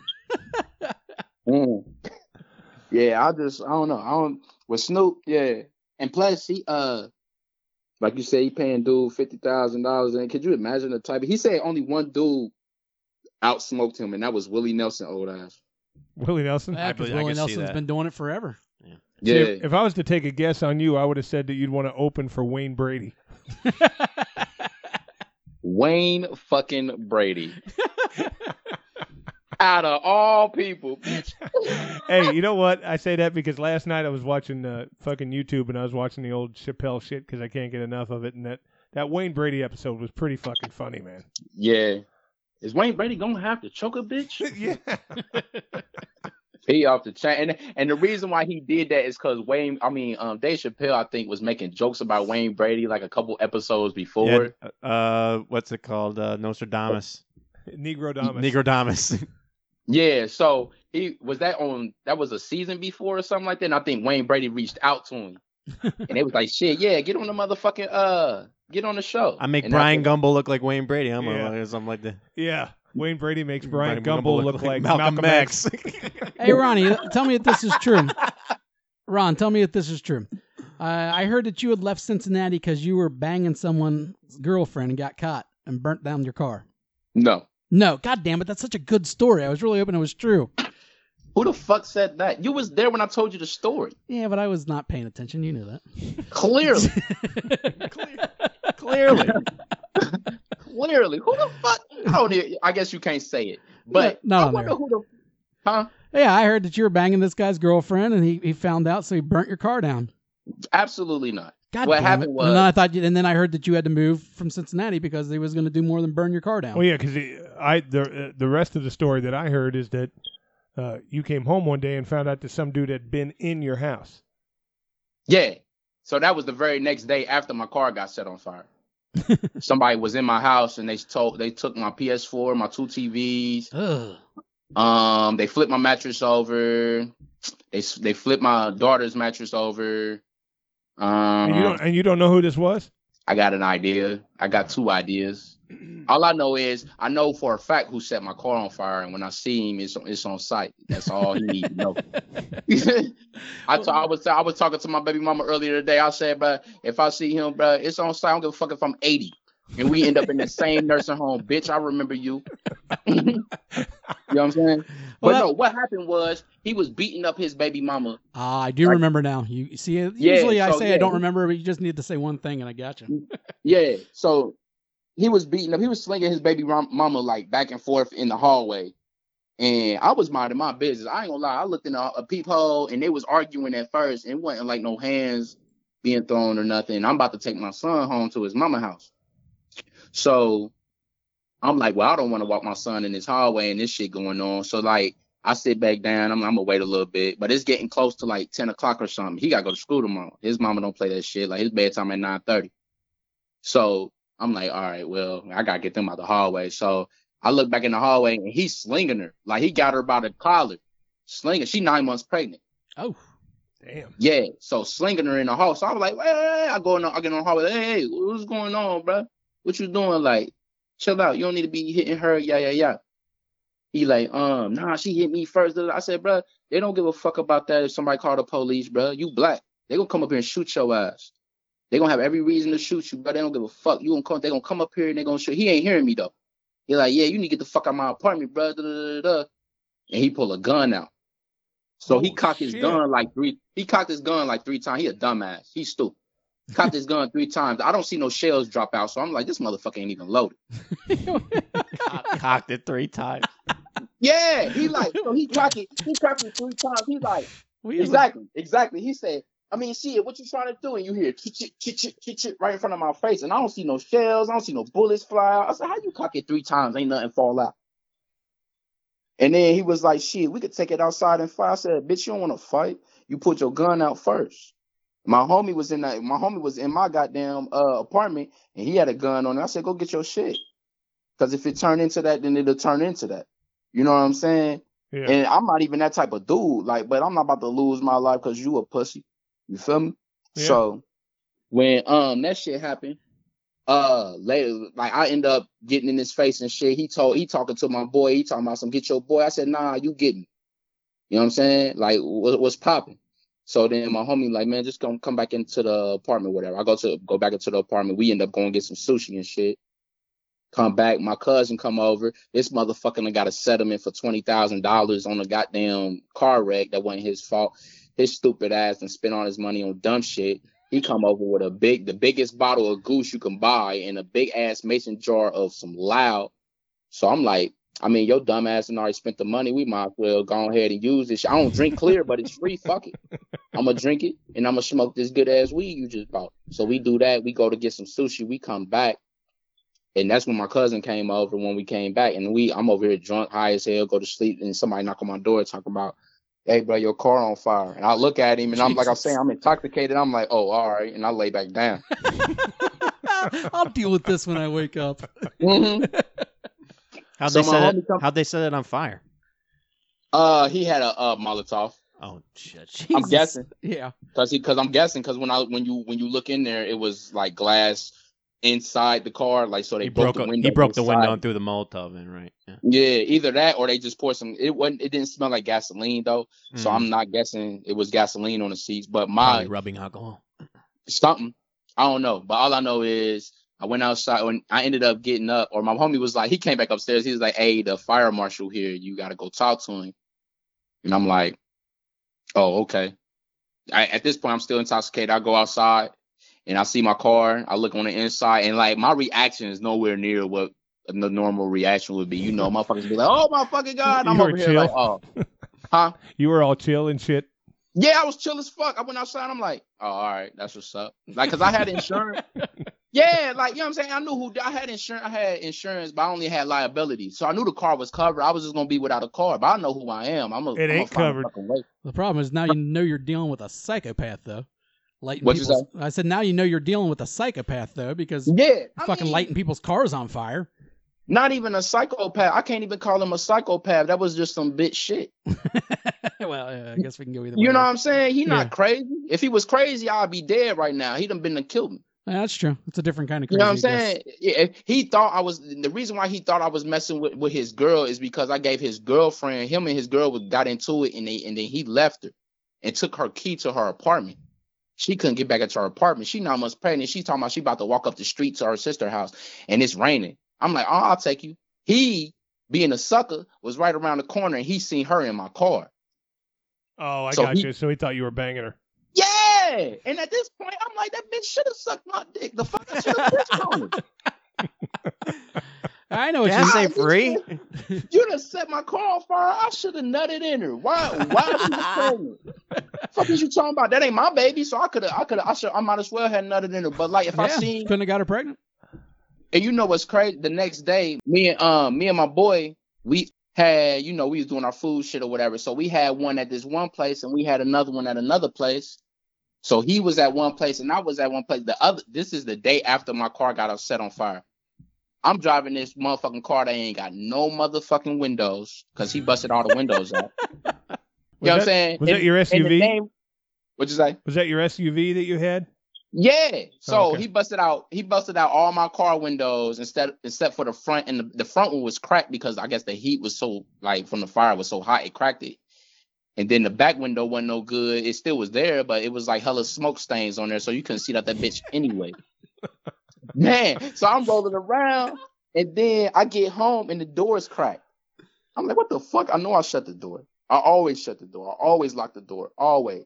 Mm. Yeah, I just I don't know. I don't with Snoop, yeah. And plus he uh like you said, he paying dude fifty thousand dollars and could you imagine the type of, he said only one dude outsmoked him and that was Willie Nelson old ass. Willie Nelson. Yeah, I because believe- I Willie can see Nelson's that. been doing it forever. See, Yeah. if, if I was to take a guess on you, I would have said that you'd want to open for Wayne Brady. Wayne fucking Brady. Out of all people. bitch. Hey, you know what? I say that because last night I was watching uh, fucking YouTube and I was watching the old Chappelle shit because I can't get enough of it. And that, that Wayne Brady episode was pretty fucking funny, man. Yeah. Is Wayne Brady gonna have to choke a bitch? Yeah. He off the chain, and and the reason why he did that is because Wayne, I mean, um, Dave Chappelle, I think, was making jokes about Wayne Brady like a couple episodes before. Yeah, uh, what's it called? Uh, Nostradamus. Negro Damas. Negrodamus. Yeah, so he was that on that was a season before or something like that. And I think Wayne Brady reached out to him, and it was like, "Shit, yeah, get on the motherfucking uh, get on the show." I make And Brian that's Gumble look like Wayne Brady. I'm Yeah. or something like that. Yeah. Wayne Brady makes Brian Brian Gumble look, like Malcolm, X. Hey, Ronnie, tell me if this is true. Ron, tell me if this is true. Uh, I heard that you had left Cincinnati because you were banging someone's girlfriend and got caught and burnt down your car. No. No, God damn it, that's such a good story. I was really hoping it was true. Who the fuck said that? You was there when I told you the story. Yeah, but I was not paying attention. You knew that. Clearly. Clearly. Clearly. Who the fuck? I don't even, I guess you can't say it. But No, no, I wonder no. who the Huh? Yeah, I heard that you were banging this guy's girlfriend, and he, he found out, so he burnt your car down. Absolutely not. God What damn happened it. was- and then I thought, you, and then I heard that you had to move from Cincinnati because he was going to do more than burn your car down. Well, yeah, because I the uh, the rest of the story that I heard is that uh, you came home one day and found out that some dude had been in your house. Yeah. So that was the very next day after my car got set on fire. Somebody was in my house and they told they took my P S four, my two T Vs. Ugh. Um, they flipped my mattress over. They they flipped my daughter's mattress over. Um, And you don't and you don't know who this was? I got an idea. I got two ideas. All I know is I know for a fact who set my car on fire, and when I see him, it's it's on site. That's all he needs to know. I, t- I was I was talking to my baby mama earlier today. I said, bro, if I see him, bro, it's on site. I don't give a fuck if I'm eighty, and we end up in the same nursing home. Bitch, I remember you. You know what I'm saying? But Well, no, what happened was he was beating up his baby mama. Ah, I do Like- remember now. You see, Yeah, usually I so, say I yeah. don't remember, but you just need to say one thing, and I got you. Yeah, so he was beating up. He was slinging his baby rom- mama like back and forth in the hallway, and I was minding my business. I ain't gonna lie. I looked in a, a peephole, and they was arguing at first, and it wasn't like no hands being thrown or nothing. I'm about to take my son home to his mama house, so I'm like, well, I don't want to walk my son in this hallway and this shit going on. So like, I sit back down. I'm, I'm gonna wait a little bit, but it's getting close to like ten o'clock or something. He gotta go to school tomorrow. His mama don't play that shit. Like his bedtime at nine thirty. So I'm like, all right, well, I gotta get them out the hallway. So I look back in the hallway and he's slinging her. Like he got her by the collar, slinging. She nine months pregnant. Oh, Damn. Yeah, so slinging her in the hall. So I was like, hey, hey, hey. I go in, the, I get in the hallway. Hey, hey, what's going on, bro? What you doing? Like, chill out. You don't need to be hitting her. Yeah, yeah, yeah. He like, um, nah, she hit me first. I said, bro, they don't give a fuck about that if somebody called the police, bro. You black. They gonna come up here and shoot your ass. They gonna have every reason to shoot you, but they don't give a fuck. You gonna come, they gonna come up here and they gonna shoot. He ain't hearing me though. He like, yeah, you need to get the fuck out of my apartment, bro. Da, da, da, da. And he pull a gun out. So he Oh, cocked his shit. gun like three. He cocked his gun like three times. He a dumbass. He's stupid. Cocked his gun three times. I don't see no shells drop out, so I'm like, this motherfucker ain't even loaded. Cocked it three times. Yeah, he like, so he cocked it. He cocked it three times. He like, we exactly, exactly. He said, I mean, shit, what you trying to do? And you hear chit chit chit chit chit chit right in front of my face, and I don't see no shells. I don't see no bullets fly out. I said, how you cock it three times? Ain't nothing fall out. And then he was like, shit, we could take it outside and fight. I said, bitch, you don't want to fight. You put your gun out first. My homie was in that. My homie was in my goddamn uh, apartment, and he had a gun on it. I said, go get your shit, because if it turned into that, then it'll turn into that. You know what I'm saying? Yeah. And I'm not even that type of dude. Like, but I'm not about to lose my life because you a pussy. You feel me? Yeah. So when um that shit happened, uh later, like I end up getting in his face and shit. He told he talking to my boy. He talking about some get your boy. I said, nah, you getting. You know what I'm saying? Like, what, what's popping? So then my homie like, man, just come come back into the apartment, whatever. I go to go back into the apartment. We end up going to get some sushi and shit. Come back, my cousin come over. This motherfucker done got a settlement for twenty thousand dollars on a goddamn car wreck that wasn't his fault. His stupid ass and spent all his money on dumb shit. He come over with a big, the biggest bottle of goose you can buy and a big ass mason jar of some loud. So I'm like, I mean, your dumb ass and already spent the money. We might as well go ahead and use this. I don't drink clear, but it's free. Fuck it. I'm gonna drink it and I'm gonna smoke this good ass weed you just bought. So we do that. We go to get some sushi. We come back. And that's when my cousin came over when we came back. And we, I'm over here drunk, high as hell, go to sleep. And somebody knock on my door talking about, hey, bro, your car on fire. And I look at him and I'm like, I'm saying, I'm intoxicated. I'm like, oh, all right. And I lay back down. I'll deal with this when I wake up. Mm-hmm. How'd So they my set homie it? come- How'd they set it on fire? Uh, he had a uh, Molotov. Oh shit! I'm Jesus. guessing. Yeah. Cause he, cause I'm guessing, cause when I, when you, when you look in there, it was like glass, inside the car, like so they He broke, broke, the a- window. he broke the window inside. and threw the Molotov in, right? Yeah. Yeah, either that or they just poured some. It wasn't. It didn't smell like gasoline though, so Mm. I'm not guessing it was gasoline on the seats. But Probably my rubbing alcohol. something, I don't know. But all I know is I went outside when I ended up getting up, or my homie was like, he came back upstairs. He was like, "Hey, the fire marshal here. You got to go talk to him." And I'm like, "Oh, okay." I, at this point, I'm still intoxicated. I go outside and I see my car. I look on the inside, and like my reaction is nowhere near what the normal reaction would be. You know, motherfuckers be like, "Oh my fucking god!" You I'm were over here chill. like, "Oh, huh?" You were all chill and shit. Yeah, I was chill as fuck. I went outside. I'm like, "Oh, all right, that's what's up." Like, cause I had insurance. Yeah, like you know what I'm saying. I knew who I had insurance. I had insurance, but I only had liability, so I knew the car was covered. I was just gonna be without a car, but I know who I am. I'm a, It I'm ain't a find a covered. fucking way. The problem is now you know you're dealing with a psychopath, though. Lighting What'd you people's, I said now you know you're dealing with a psychopath, though, because Yeah, you're I fucking mean, lighting people's cars on fire. Not even a psychopath. I can't even call him a psychopath. That was just some bitch shit. Well, uh, I guess we can go either You way. know what I'm saying? He Yeah. not crazy. If he was crazy, I'd be dead right now. He'd have been to kill me. Yeah, that's true. It's a different kind of You crazy. know what I'm I guess. saying? Yeah, if he thought I was the reason why he thought I was messing with, with his girl is because I gave his girlfriend, him and his girl was- got into it, and they and then he left her and took her key to her apartment. She couldn't get back into her apartment. She nine months pregnant. She's talking about she about to walk up the street to her sister's house, and it's raining. I'm like, oh, I'll take you. He, being a sucker, was right around the corner, and he seen her in my car. Oh, I So got he- you. So he thought you were banging her. Yeah, and at this point, I'm like, that bitch should have sucked my dick. The fuck I should have bitched on it. I know what Gas you ain't free. You done set my car on fire. I should have nutted in her. Why? Why was you pregnant? Fuck is you talking about? That ain't my baby, so I could have. I could have. I should. I might as well have nutted in her. But like, if I Yeah, seen, couldn't have got her pregnant. and you know what's crazy? The next day, me and um, me and my boy, we had, you know, we was doing our food shit or whatever. So we had one at this one place, and we had another one at another place. So he was at one place, and I was at one place. The other. This is the day after my car got set on fire. I'm driving this motherfucking car that ain't got no motherfucking windows because he busted all the windows out. You know Was what I'm that- saying? was that And- your and the S U V? name- What'd you say? Was that your S U V that you had? Yeah. So Oh, okay. he busted out. He busted out all my car windows instead, except for the front, and the, the front one was cracked because I guess the heat was so like from the fire was so hot it cracked it. And then the back window wasn't no good. It still was there, but it was like hella smoke stains on there, so you couldn't see that that bitch anyway. Man, so I'm rolling around, and then I get home and the door is cracked. I'm like, what the fuck? I know I shut the door. I always shut the door. I always lock the door. Always.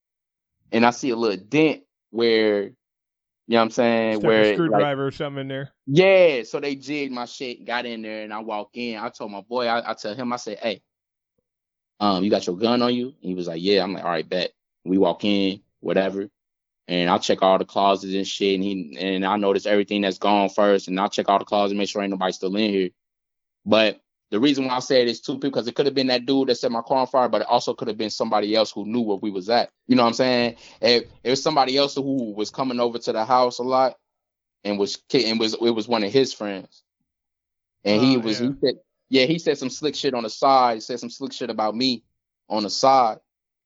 And I see a little dent where, you know what I'm saying? Stuck where a like, screwdriver or something in there. yeah, so they jigged my shit, got in there, and I walk in. I told my boy, I, I tell him, I said, hey, um, you got your gun on you? And he was like, yeah. I'm like, all right, bet. We walk in, whatever. And I'll check all the closets and shit. And he and I notice everything that's gone first. And I'll check all the closets, make sure ain't nobody still in here. But the reason why I said it's two people, because it could have been that dude that set my car on fire, but it also could have been somebody else who knew where we was at. You know what I'm saying? If it was somebody else who was coming over to the house a lot and was and was it was one of his friends. And he Oh, was yeah. he said, yeah, he said some slick shit on the side. He said some slick shit about me on the side,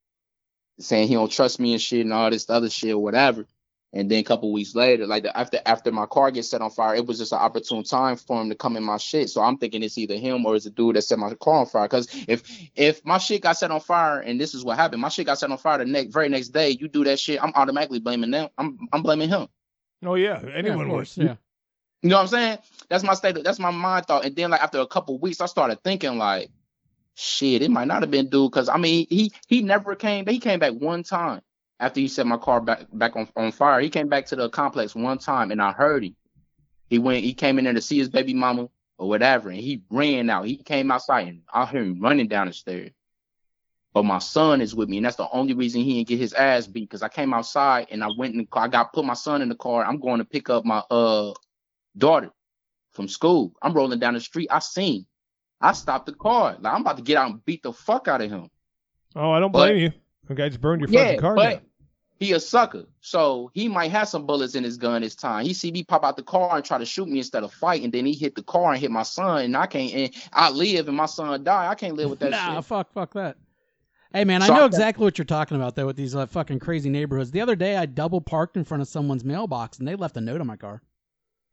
saying he don't trust me and shit and all this other shit or whatever. And then a couple weeks later, like the, after after my car gets set on fire, it was just an opportune time for him to come in my shit. So I'm thinking it's either him or it's a dude that set my car on fire. Because if if my shit got set on fire and this is what happened, my shit got set on fire the next very next day, you do that shit, I'm automatically blaming them. I'm I'm blaming him. Oh yeah, Yeah, of anyone course, would. yeah. You know what I'm saying? That's my state. That's my mind thought. And then like after a couple weeks, I started thinking like, shit, it might not have been dude. Because I mean, he he never came. He came back one time after he set my car back back on, on fire. He came back to the complex one time, and I heard him. He went. He came in there to see his baby mama or whatever, and he ran out. He came outside, and I heard him running down the stairs. But my son is with me, and that's the only reason he didn't get his ass beat. Because I came outside and I went in the car. I got put my son in the car. I'm going to pick up my uh daughter from school. I'm rolling down the street. I seen. I stopped the car. Like I'm about to get out and beat the fuck out of him. Oh, I don't But- blame you. The guy's burned your Yeah, fucking car but down. he a sucker. So he might have some bullets in his gun this time. He see me pop out the car and try to shoot me instead of fight, and then he hit the car and hit my son, and I can't. And I live, and my son die. I can't live with that Nah, shit. fuck, fuck that. Hey man, So I know I- exactly what you're talking about though with these uh, fucking crazy neighborhoods. The other day, I double parked in front of someone's mailbox, and they left a note on my car.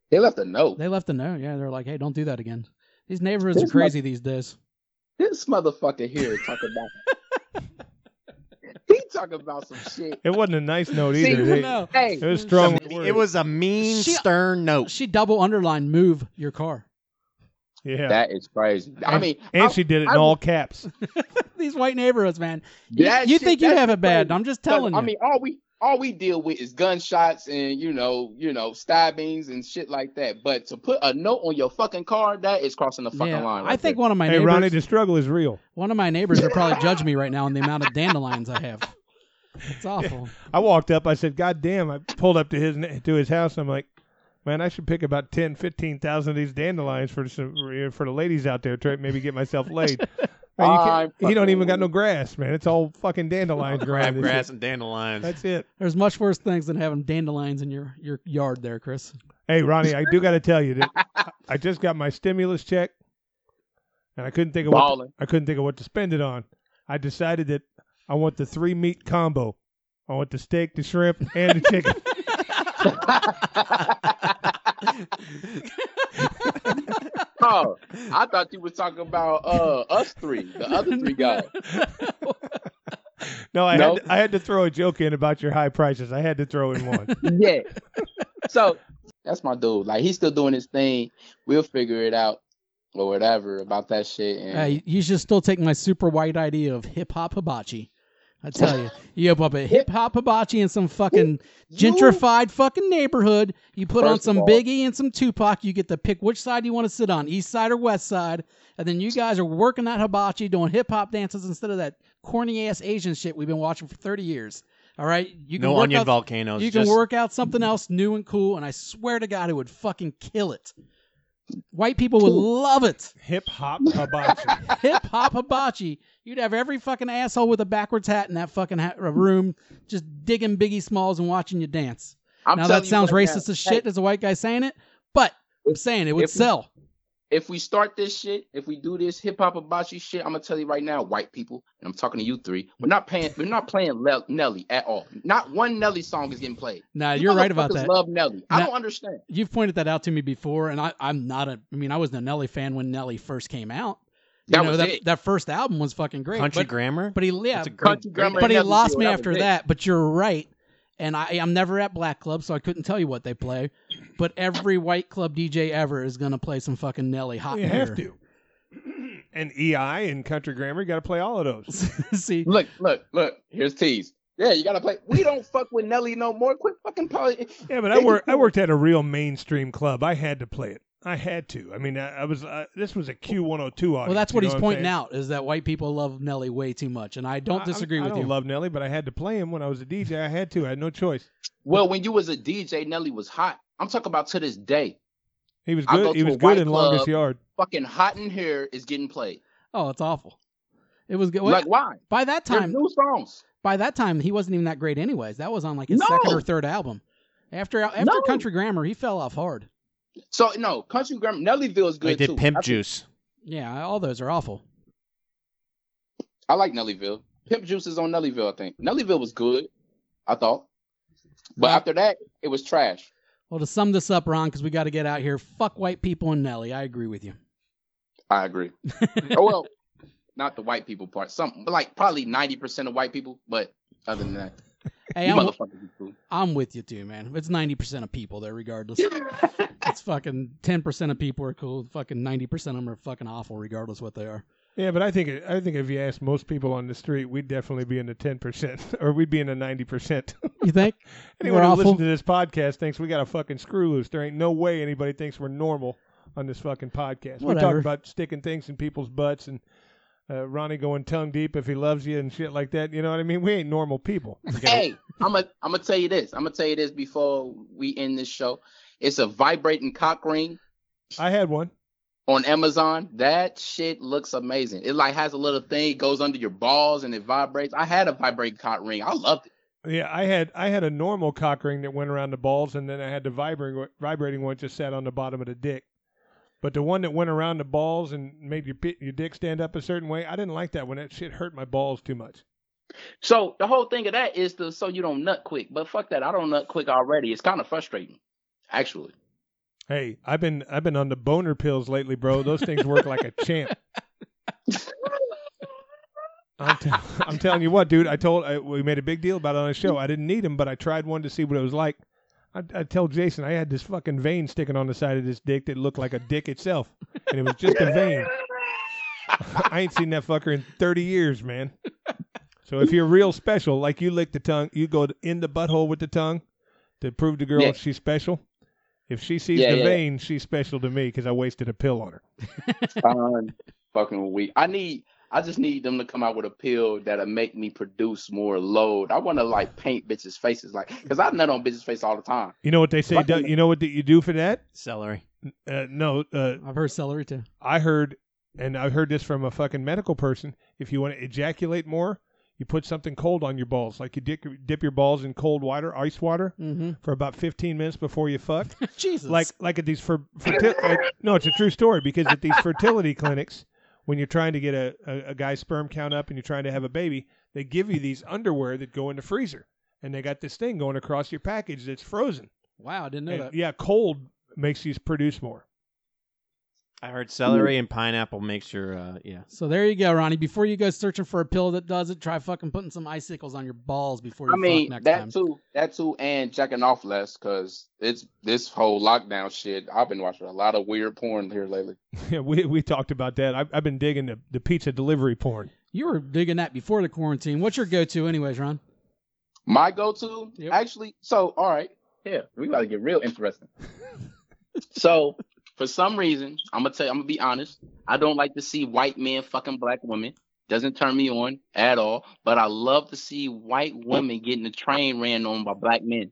They left a note. They left a note. Yeah, they're like, hey, don't do that again. These neighborhoods This are crazy these days. This motherfucker here talking about. He talking about some shit. It wasn't a nice note See, either. They- no. Hey, It was strong. It with was a mean, She- stern note. She double underlined move your car. Yeah. that is crazy. I And- mean, and I- she did it in I- all caps. These white neighborhoods, man. You, that you shit- think you that's have it bad. crazy. I'm just telling you. I mean, all we all we deal with is gunshots and you know, you know, stabbings and shit like that. But to put a note on your fucking car, that is crossing the fucking yeah, line. I right think there. one of my Hey, neighbors, Ronnie, the struggle is real. one of my neighbors would probably judge me right now on the amount of dandelions I have. It's awful. I walked up. I said, God damn. I pulled up to his to his house. And I'm like, man, I should pick about ten, fifteen thousand of these dandelions for some, for the ladies out there. Try maybe get myself laid. Man, you I'm can't- he don't fucking even got with no grass, man. It's all fucking dandelions growing. this Crabgrass shit. and dandelions. That's it. There's much worse things than having dandelions in your, your yard there, Chris. Hey, Ronnie, I do got to tell you that I just got my stimulus check, and I couldn't think of what Ballin'. I couldn't think of what to spend it on. I decided that I want the three meat combo. I want the steak, the shrimp, and the chicken. Oh, I thought you were talking about uh us three, the other three guys. No, I No? had to, I had to throw a joke in about your high prices. I had to throw in one. Yeah. So that's my dude. Like he's still doing his thing. We'll figure it out or whatever about that shit. And Hey, you should still take my super white idea of hip hop hibachi. I tell you, you open up a hip hop hibachi in some fucking gentrified fucking neighborhood. You put on First of some all- Biggie and some Tupac. You get to pick which side you want to sit on, east side or west side. And then you guys are working that hibachi, doing hip hop dances instead of that corny ass Asian shit we've been watching for thirty years. All right, you can no work onion out, volcanoes. You can just, work out something else new and cool, and I swear to God, it would fucking kill it. White people would love it. Hip hop hibachi. Hip hop hibachi. You'd have every fucking asshole with a backwards hat in that fucking ha- room, just digging Biggie Smalls and watching you dance. I'm now telling that you sounds right racist now, as shit hey, as a white guy saying it, but I'm saying it would if we- sell. if we start this shit, if we do this hip hop hibachi shit, I'm gonna tell you right now, white people, and I'm talking to you three, we're not paying, we're not playing Le- Nelly at all. Not one Nelly song is getting played. Nah, You you're right about motherfuckers that. Love Nelly. I Now- don't understand. You've pointed that out to me before, and I, I'm not a. I mean, I wasn't a Nelly fan when Nelly first came out. You That know, was that, it. that first album was fucking great. Country but, grammar. but he, yeah, That's a great, Country great- Grammar but he Nelly lost Deal, me that after was it. that. But you're right, and I, I'm never at Black Club, so I couldn't tell you what they play. But every white club D J ever is gonna play some fucking Nelly hot. You in have here. to. And E I and Country Grammar, you got to play all of those. See, Look, look, look. Here's tease. Yeah, you gotta play. We don't fuck with Nelly no more. Quit fucking play. Yeah, but I worked. I worked at a real mainstream club. I had to play it. I had to. I mean, I, I was. Uh, this was a Q one oh two audience. well, that's you what know he's I'm pointing saying? out is that white people love Nelly way too much, and I don't I- disagree I, with I don't you. love Nelly, but I had to play him when I was a D J. I had to. I had no choice. Well, when you was a D J, Nelly was hot. I'm talking about to this day. He was I go good. He to was a good white in Longest club. Yard. Fucking hot in here is getting played. Oh, it's awful. It was good. Like why? by that There's time, new songs. by that time, he wasn't even that great, anyways. That was on like his No. second or third album. After after No. Country Grammar, he fell off hard. So no, Country Grammar, Nellyville is They good did too. Pimp I, Juice. Yeah, all those are awful. I like Nellyville. Pimp Juice is on Nellyville, I think. Nellyville was good, I thought. But Well- after that, it was trash. Well, to sum this up, Ron, because we got to get out here. Fuck white people and Nelly. I agree with you. I agree. Oh well, not the white people part. Some like probably ninety percent of white people, but other than that, Hey, you I'm, motherfuckers is cool. I'm with you too, man. It's ninety percent of people there, regardless. It's fucking ten percent of people are cool. Fucking ninety percent of them are fucking awful, regardless what they are. Yeah, but I think I think if you ask most people on the street, we'd definitely be in the ten percent, or we'd be in the ninety percent. You think? Anyone We're who awful? listens to this podcast thinks we got a fucking screw loose. There ain't no way anybody thinks we're normal on this fucking podcast. We're Whatever. talking about sticking things in people's butts and uh, Ronnie going tongue deep if he loves you and shit like that. You know what I mean? We ain't normal people. Hey, I'm gonna I'm gonna tell you this. I'm gonna tell you this before we end this show. It's a vibrating cock ring I had one. on Amazon. That shit looks amazing. It like has a little thing, it goes under your balls and it vibrates. I had a vibrating cock ring. I loved it. Yeah, I had I had a normal cock ring that went around the balls, and then I had the vibrating vibrating one just sat on the bottom of the dick. But the one that went around the balls and made your pi- your dick stand up a certain way, I didn't like that one. That shit hurt my balls too much. So the whole thing of that is to so you don't nut quick. But fuck that. I don't nut quick already. It's kind of frustrating, actually. Hey, I've been I've been on the boner pills lately, bro. Those things work like a champ. I'm, t- I'm telling you what, dude. I told I, we made a big deal about it on the show. I didn't need them, but I tried one to see what it was like. I, I tell Jason I had this fucking vein sticking on the side of this dick that looked like a dick itself, and it was just a vein. I ain't seen that fucker in thirty years, man. So if you're real special, like you lick the tongue, you go in the butthole with the tongue to prove to girl Yeah. she's special. If she sees Yeah, the yeah. vein, she's special to me because I wasted a pill on her. I'm fucking weak. I need. I just need them to come out with a pill that'll make me produce more load. I want to like paint bitches' faces, like, because I nut on bitches' face all the time. You know what they say? Fucking- Do, you know what that you do for that? Celery. Uh, no, uh, I've heard celery too. I heard, and I heard this from a fucking medical person. If you want to ejaculate more, you put something cold on your balls, like you dip, dip your balls in cold water, ice water, Mm-hmm. for about fifteen minutes before you fuck. Jesus. like like at these for ferti- uh, no, it's a true story because at these fertility clinics, when you're trying to get a, a, a guy's sperm count up and you're trying to have a baby, they give you these underwear that go in the freezer, and they got this thing going across your package that's frozen. Wow, I didn't know And, that. yeah, cold makes you produce more. I heard celery and pineapple makes your uh yeah. So there you go, Ronnie. Before you go searching for a pill that does it, try fucking putting some icicles on your balls before you I mean, fuck next that time. too, that too, and jacking off less, because it's this whole lockdown shit. I've been watching a lot of weird porn here lately. Yeah, we we talked about that. I've, I've been digging the, the pizza delivery porn. You were digging that before the quarantine. What's your go-to anyways, Ron? My go-to, Yep. actually, so all right, yeah, we got to get real interesting. So, for some reason, I'm gonna tell you, I'm gonna be honest. I don't like to see white men fucking black women. Doesn't turn me on at all. But I love to see white women getting the train ran on by black men.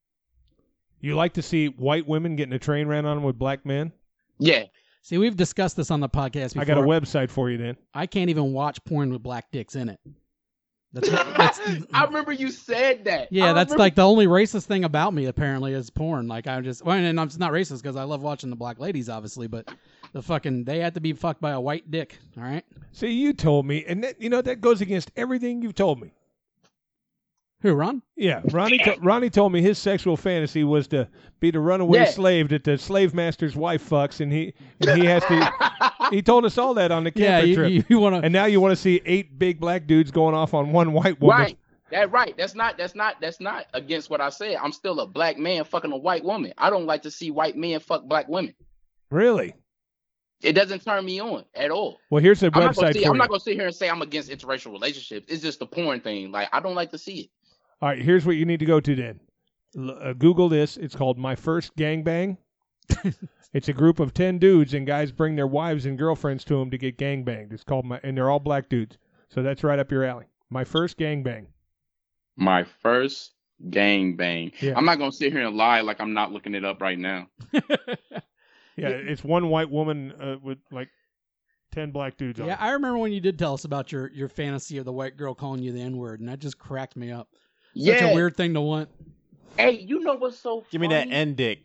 You like to see white women getting a train ran on them with black men? Yeah, See, we've discussed this on the podcast before. I got a website for you then. I can't even watch porn with black dicks in it. That's, that's I remember you said that. yeah, I that's remember- like the only racist thing about me apparently is porn. Like I just, well, and I'm not racist because I love watching the black ladies, obviously, but the fucking they had to be fucked by a white dick. All right, See, you told me, and that, you know that goes against everything you've told me. who, Ron? Yeah, Ronnie. To, Ronnie told me his sexual fantasy was to be the runaway Yeah. slave that the slave master's wife fucks, and he and he has to. He told us all that on the Yeah, camper you, trip. you, you want to? And now you want to see eight big black dudes going off on one white woman. Right. That right. That's not that's not that's not against what I said. I'm still a black man fucking a white woman. I don't like to see white men fuck black women. Really? It doesn't turn me on at all. Well, here's a I'm not, gonna website see, for I'm you. not gonna sit here and say I'm against interracial relationships. It's just the porn thing. Like I don't like to see it. All right, here's what you need to go to then. L- uh, Google this. It's called My First Gangbang. It's a group of ten dudes, and guys bring their wives and girlfriends to them to get gangbanged. It's called my, and they're all black dudes. So that's right up your alley. My First Gangbang. My first gang bang. Yeah. I'm not gonna sit here and lie like I'm not looking it up right now. Yeah, it's one white woman uh, with like ten black dudes on Yeah, it. I remember when you did tell us about your your fantasy of the white girl calling you the N word, and that just cracked me up. Such yeah. a weird thing to want. Hey, you know what's so Give me that funny? end dick.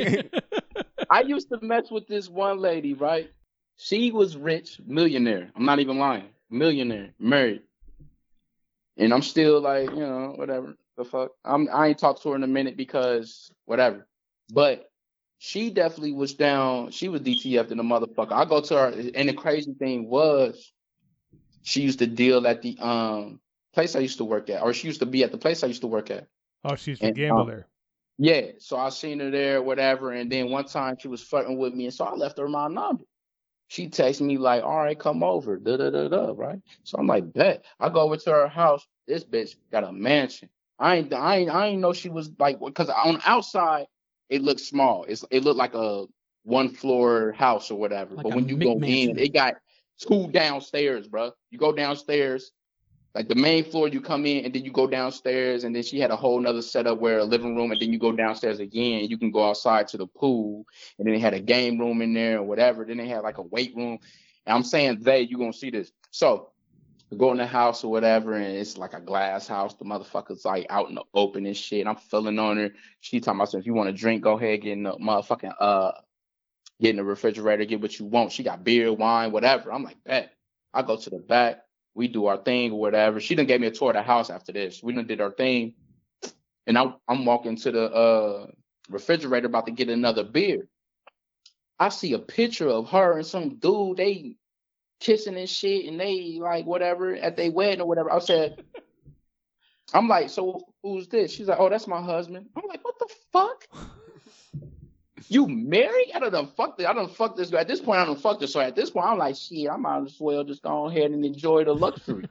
I used to mess with this one lady, right? She was rich, millionaire. I'm not even lying. Millionaire, married. And I'm still like, you know, whatever. The fuck. I'm I ain't talked to her in a minute because whatever. But she definitely was down. She was D T F to the motherfucker. I go to her, and the crazy thing was she used to deal at the um place I used to work at, or she used to be at the place I used to work at. Oh, she's the And, gamble um, there. Yeah, so I seen her there, whatever, and then one time she was flirting with me, and so I left her my number. She texted me like, "All right, come over," da da da da, right? So I'm like, "Bet." I go over to her house. This bitch got a mansion. I ain't, I ain't, I ain't know she was like, because on the outside it looked small. It's, it looked like a one floor house or whatever. Like but a when you go McMansion. in, it got two downstairs, bro. You go downstairs. Like the main floor, you come in and then you go downstairs, and then she had a whole nother setup where a living room, and then you go downstairs again, and you can go outside to the pool, and then they had a game room in there or whatever. Then they had like a weight room. And I'm saying they, you're gonna see this. So I go in the house or whatever, and it's like a glass house. The motherfucker's like out in the open and shit. I'm feeling on her. She talking about, so if you want to drink, go ahead, get in the motherfucking uh get in the refrigerator, get what you want. She got beer, wine, whatever. I'm like, bet. I go to the back. We do our thing or whatever. She done gave me a tour of the house after this. We done did our thing. And I, I'm walking to the uh, refrigerator about to get another beer. I see a picture of her and some dude, they kissing and shit, and they like whatever at their wedding or whatever. I said, I'm like, so who's this? She's like, oh, that's my husband. I'm like, what the fuck? You married? I done done fucked it. I done fucked this guy. At this point, I done fucked her. So at this point, I'm like, shit, I might as well just go ahead and enjoy the luxury.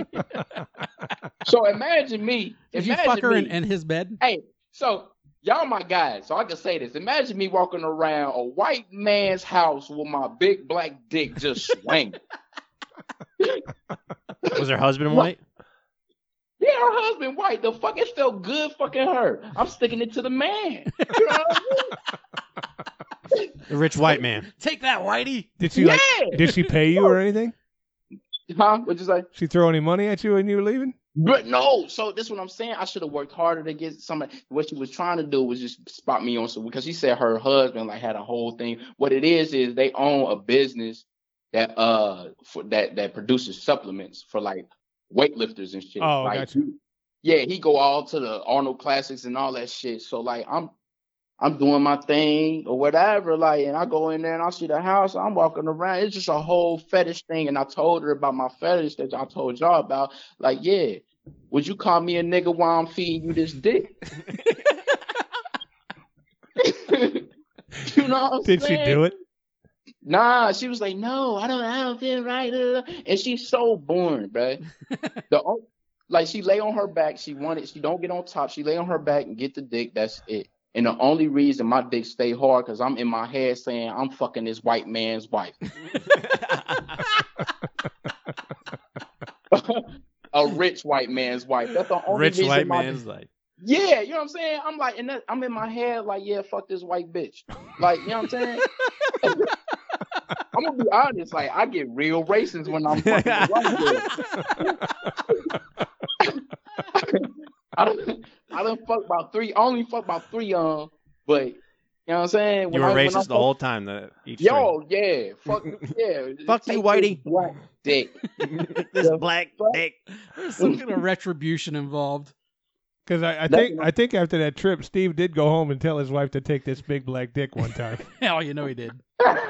So imagine me. Did you imagine fuck her me, in, in his bed? Hey, so y'all my guys, so I can say this. Imagine me walking around a white man's house with my big black dick just swinging. Was her husband white? Yeah, her husband white. The fuck, it felt good fucking her. I'm sticking it to the man. You know what I mean? The rich white man. Take that, Whitey. Did she Yeah. like? Did she pay you or anything? Huh? What'd you say? She throw any money at you when you were leaving? But no, so this is what I'm saying. I should have worked harder to get somebody. What she was trying to do was just spot me on some, because she said her husband like had a whole thing. What it is is they own a business that uh for that that produces supplements for like weightlifters and shit. Oh, like, gotcha. he- yeah, he go all to the Arnold Classics and all that shit. So like I'm I'm doing my thing or whatever, like, and I go in there and I see the house. I'm walking around. It's just a whole fetish thing. And I told her about my fetish that I told y'all about. Like, yeah, would you call me a nigga while I'm feeding you this dick? You know what I'm Did she saying? do it? Nah, she was like, no, I don't, I don't feel right. uh," And she's so boring, bruh. The o- like she lay on her back. She wanted. She don't get on top. She lay on her back and get the dick. That's it. And the only reason my dick stay hard because I'm in my head saying I'm fucking this white man's wife. A rich white man's wife. That's the only Rich reason white my- man's like. Yeah, you know what I'm saying? I'm like, and that, I'm in my head like, yeah, fuck this white bitch. Like, you know what I'm saying? I'm gonna be honest, like I get real racist when I'm fucking the white girl. I don't, I don't fuck about three. I only fuck about three um, but you know what I'm saying? You When were I- when racist I the fuck- whole time. The each Yo, yeah, fuck, yeah. Fuck Take you, Whitey. this black dick. string. This black dick. There's some kind of retribution involved. Because I, I That's think what- I think after that trip, Steve did go home and tell his wife to take this big black dick one time. Hell, you know he did.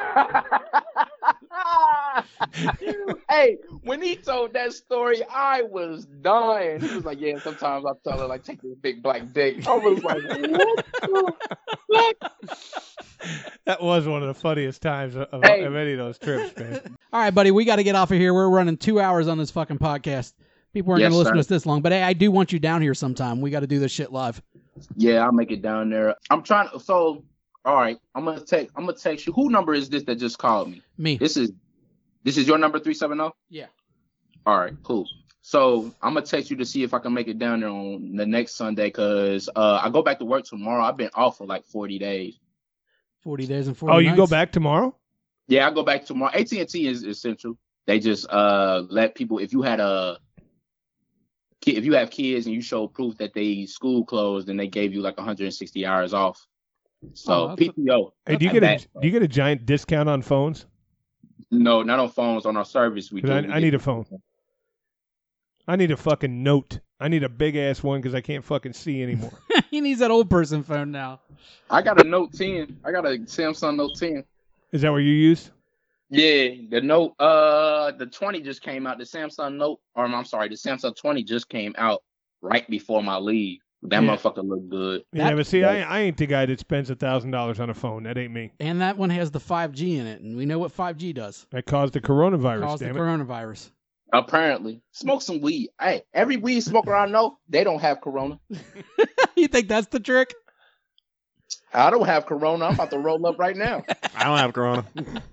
Hey, when he told that story, I was dying. He was like, yeah, sometimes I tell her, like, take this big black dick. I was like, what the fuck? That was one of the funniest times of, of, Hey. of any of those trips, man. All right, buddy, we got to get off of here. We're running two hours on this fucking podcast. People aren't Yes, going to listen sir. to us this long, but hey, I do want you down here sometime. We got to do this shit live. Yeah, I'll make it down there. I'm trying to, so, all right, I'm going to text, I'm going to text you. Who number is this that just called me? Me. This is, this is your number three seven zero? Yeah. All right, cool. So I'm going to text you to see if I can make it down there on the next Sunday because uh, I go back to work tomorrow. I've been off for like forty days. forty days and forty Oh, you go nights. back tomorrow? Yeah, I go back tomorrow. A T and T is essential. They just uh let people, if you had a ki- if you have kids and you show proof that they school closed, then they gave you like one hundred sixty hours off. So Oh, that's a- P T O. Hey, do you Not get a bad. do you get a giant discount on phones? No, not on phones. On our service, we 'Cause do. I, We I get- need a phone. I need a fucking Note. I need a big ass one because I can't fucking see anymore. He needs that old person phone now. I got a Note ten. I got a Samsung Note ten. Is that what you use? Yeah, the Note, uh, the twenty just came out. The Samsung Note, or I'm sorry, the Samsung twenty just came out right before my leave. That Yeah. motherfucker look good. Yeah, That- but see, I, I ain't the guy that spends a thousand dollars on a phone. That ain't me. And that one has the five G in it, and we know what five G does. That caused the coronavirus. Caused the damn it. coronavirus. Apparently, smoke some weed. Hey, every weed smoker I know, they don't have corona. You think that's the trick? I don't have corona. I'm about to roll up right now. I don't have corona.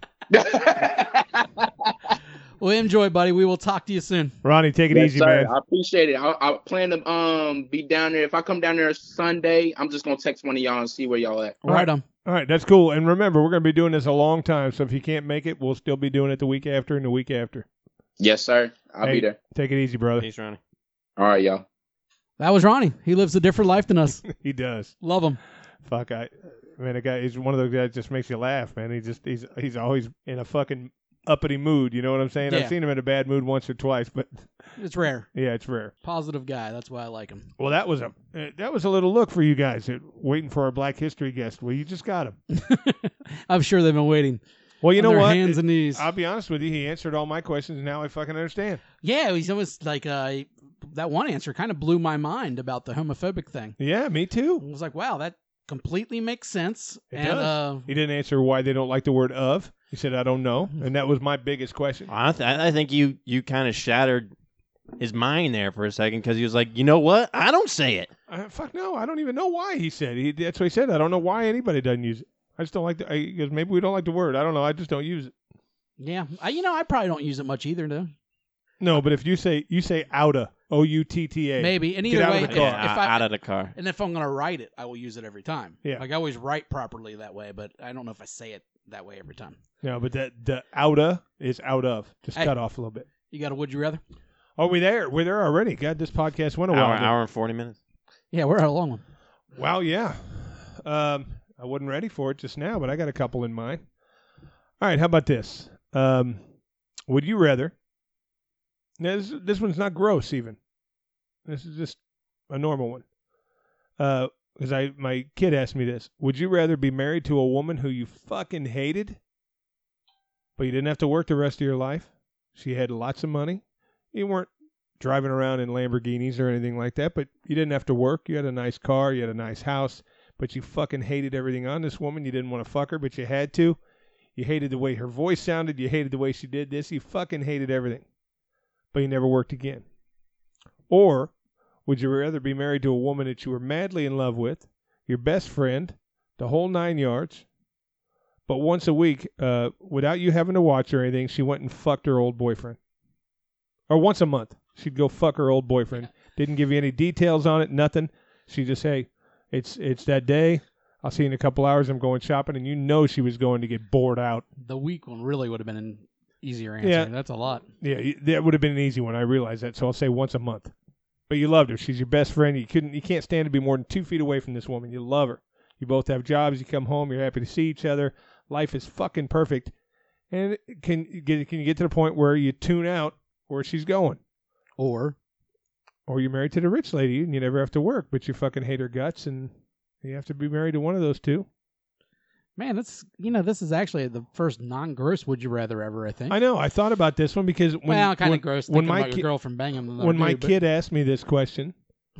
Well, enjoy, buddy. We will talk to you soon. Ronnie, take it Yes, easy, sir. man. I appreciate it. I, I plan to um be down there. If I come down there Sunday, I'm just gonna text one of y'all and see where y'all at. Right, Right. on. All right, that's cool. And remember, we're going to be doing this a long time. So if you can't make it, we'll still be doing it the week after and the week after. Yes, sir. I'll Hey. be there. Take it easy, brother. Thanks, Ronnie. All right, y'all. That was Ronnie. He lives a different life than us. He does. Love him. Fuck, I, man, a guy. He's one of those guys that just makes you laugh, man. He just he's he's always in a fucking uppity mood. You know what I'm saying? Yeah. I've seen him in a bad mood once or twice, but It's rare. yeah, it's rare. Positive guy. That's why I like him. Well, that was a uh, that was a little look for you guys uh, waiting for our Black History guest. Well, you just got him. I'm sure they've been waiting. Well, you on know their what? Hands and knees. I'll be honest with you. He answered all my questions, and now I fucking understand. Yeah, he's almost like uh, that one answer kind of blew my mind about the homophobic thing. Yeah, me too. I was like, wow, that completely makes sense. It and does. Uh, He didn't answer why they don't like the word "of." He said, "I don't know," and that was my biggest question. I, th- I think you you kind of shattered his mind there for a second because he was like, you know what? I don't say it. Uh, fuck no, I don't even know why he said. He that's what he said. I don't know why anybody doesn't use it. I just don't like the. I, he goes, maybe we don't like the word. I don't know. I just don't use it. yeah, I, you know, I probably don't use it much either, though. No, but if you say you say outa, O U T T A, Maybe. And Get either out of way, the if, car. Yeah, if I out of the car. and if I'm gonna write it, I will use it every time. Yeah. Like I always write properly that way, but I don't know if I say it that way every time. No, but that the outa is out of. Just Hey. cut off a little bit. You got a would you rather? Are we there? We're there already. God, this podcast went a while. Hour, didn't it? hour and forty minutes. Yeah, we're a long one. Wow, yeah. Um, I wasn't ready for it just now, but I got a couple in mind. All right, how about this? Um, would you rather? Now, this, this one's not gross even. This is just a normal one. Uh, because I my kid asked me this. Would you rather be married to a woman who you fucking hated, but you didn't have to work the rest of your life? She had lots of money. You weren't driving around in Lamborghinis or anything like that, but you didn't have to work. You had a nice car. You had a nice house, but you fucking hated everything on this woman. You didn't want to fuck her, but you had to. You hated the way her voice sounded. You hated the way she did this. You fucking hated everything, but you never worked again. Or would you rather be married to a woman that you were madly in love with, your best friend, the whole nine yards, but once a week, uh, without you having to watch or anything, she went and fucked her old boyfriend? Or once a month, she'd go fuck her old boyfriend. Didn't give you any details on it, nothing. She just, hey, it's it's that day. I'll see you in a couple hours. I'm going shopping, and you know she was going to get bored out. The weak one really would have been an easier answer. Yeah. That's a lot. Yeah, y- that would have been an easy one. I realize that, so I'll say once a month. But you loved her. She's your best friend. You couldn't. You can't stand to be more than two feet away from this woman. You love her. You both have jobs. You come home. You're happy to see each other. Life is fucking perfect. And can you get can you get to the point where you tune out where she's going, Or or you're married to the rich lady and you never have to work, but you fucking hate her guts, and you have to be married to one of those two. man, that's you know this is actually the first non-gross would you rather ever. I think. I know. I thought about this one because when well, kind when, of gross when thinking my about ki- your girlfriend banging them. when my kid asked me this question.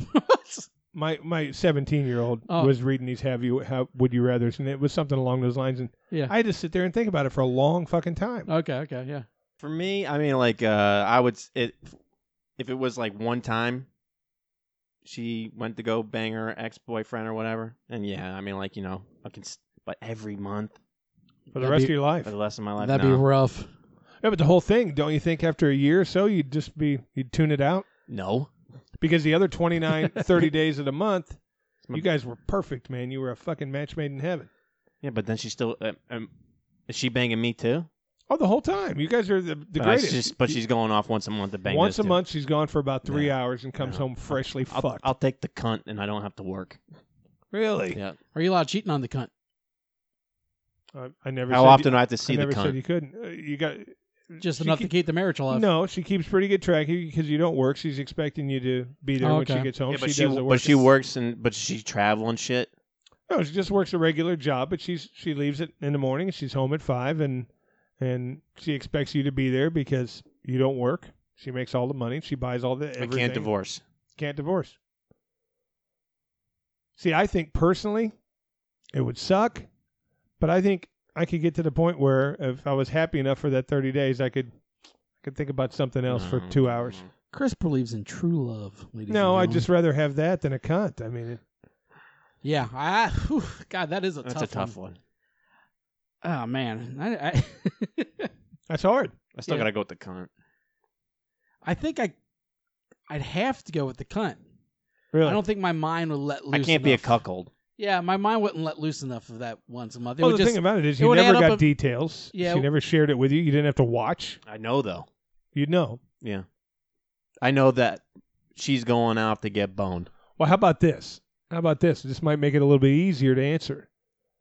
My my seventeen year old Oh. was reading these have you how would you rather's, and it was something along those lines, and yeah. I had to sit there and think about it for a long fucking time. Okay. Okay. Yeah. For me, I mean, like, uh, I would s- it if it was like one time she went to go bang her ex boyfriend or whatever, and yeah, I mean, like, you know, I can, s- but every month For the That'd rest be- of your life. for the rest of my life, That'd no. be rough. Yeah, but the whole thing, don't you think after a year or so you'd just be you'd tune it out? no. Because the other twenty-nine, thirty days of the month, my- you guys were perfect, man. You were a fucking match made in heaven. Yeah, but then she's still. Uh, um, is she banging me too? Oh, the whole time. You guys are the, the Uh, greatest. it's just- but she's going off once a month to bang. Once this a too. month, she's gone for about three No. hours and comes No. home freshly I'll, fucked. I'll take the cunt, and I don't have to work. really? Yeah. Are you allowed cheating on the cunt? Uh, I never. How said often You, do I have to I see the never said cunt? you couldn't. Uh, you got Just she enough keep- to keep the marriage alive. No, she keeps pretty good track of you because you don't work. She's expecting you to be there Oh, when she okay. gets home. Yeah, but she, she, does the work. but she works and but she travel and shit. No, she just works a regular job, but she's she leaves it in the morning. She's home at five, and and she expects you to be there because you don't work. She makes all the money. She buys all the I everything. can't divorce. Can't divorce. See, I think personally, it would suck, but I think I could get to the point where if I was happy enough for that thirty days, I could I could think about something else for Mm. two hours. Chris believes in true love, ladies. No, and I'd gentlemen. just rather have that than a cunt. I mean, it, Yeah. I, whew, God, that is a That's tough a tough one. one. Oh man, I, I, that's hard. I still Yeah. gotta go with the cunt. I think I, I'd have to go with the cunt. Really. I don't think my mind would let loose. I can't be a enough. cuckold. Yeah, my mind wouldn't let loose enough of that once a month. It well, would the just, thing about it is it you would never add up got a- details. Yeah. She never shared it with you. You didn't have to watch. I know though. You'd know. Yeah. I know that she's going out to get boned. Well, how about this? How about this? This might make it a little bit easier to answer.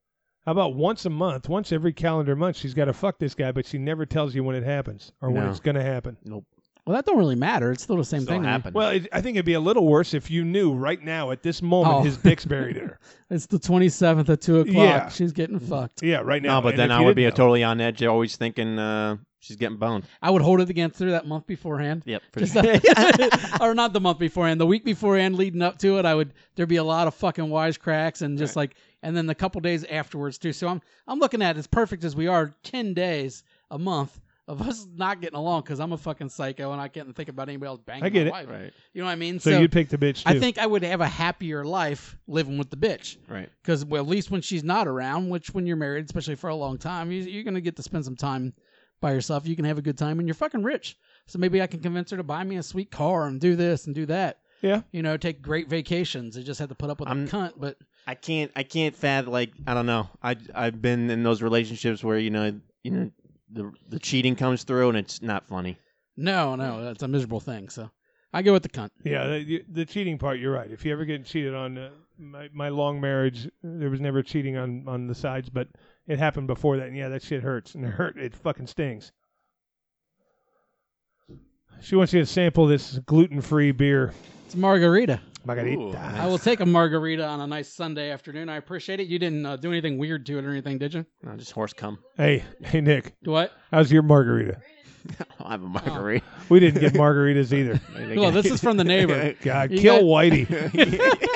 How about once a month, once every calendar month, she's got to fuck this guy, but she never tells you when it happens or when No. it's going to happen. Nope. Well, that don't really matter. It's still the same Still thing. to me. happen. Well, it, I think it'd be a little worse if you knew right now at this moment Oh. his dick's buried in her. It's the twenty-seventh at two o'clock. Yeah. She's getting fucked. Yeah, right now. No, but And then if I you would be a didn't know- totally on edge, always thinking uh, she's getting boned. I would hold it against her that month beforehand. Yep. For Just, sure. or not the month beforehand, the week beforehand leading up to it, I would there'd be a lot of fucking wisecracks and just like and then the couple days afterwards too. So I'm I'm looking at it, as perfect as we are, ten days a month of us not getting along because I'm a fucking psycho and I can't think about anybody else banging I get my it. wife. Right. You know what I mean? So, you'd pick the bitch too. I think I would have a happier life living with the bitch. Right. Because, well, at least when she's not around, which when you're married, especially for a long time, you, you're going to get to spend some time by yourself. You can have a good time, and you're fucking rich. So maybe I can convince her to buy me a sweet car and do this and do that. Yeah. You know, take great vacations. I just had to put up with I'm- a cunt, but I can't. I can't fathom. Like I don't know. I I've been in those relationships where you know you know the the cheating comes through and it's not funny. no, no, that's a miserable thing. So I go with the cunt. Yeah, the, the cheating part, you're right. If you ever get cheated on, uh, my my long marriage, there was never cheating on, on the sides, but it happened before that. And yeah, that shit hurts. And it hurt. It fucking stings. She wants you to sample this gluten-free beer. It's margarita. Margarita. Ooh, nice. I will take a margarita on a nice Sunday afternoon. I appreciate it. You didn't uh, do anything weird to it or anything, did you? No, just horse cum. Hey, hey, Nick, What? how's your margarita? I have a margarita. We didn't get margaritas either. Well, this is from the neighbor. God, You kill got- Whitey.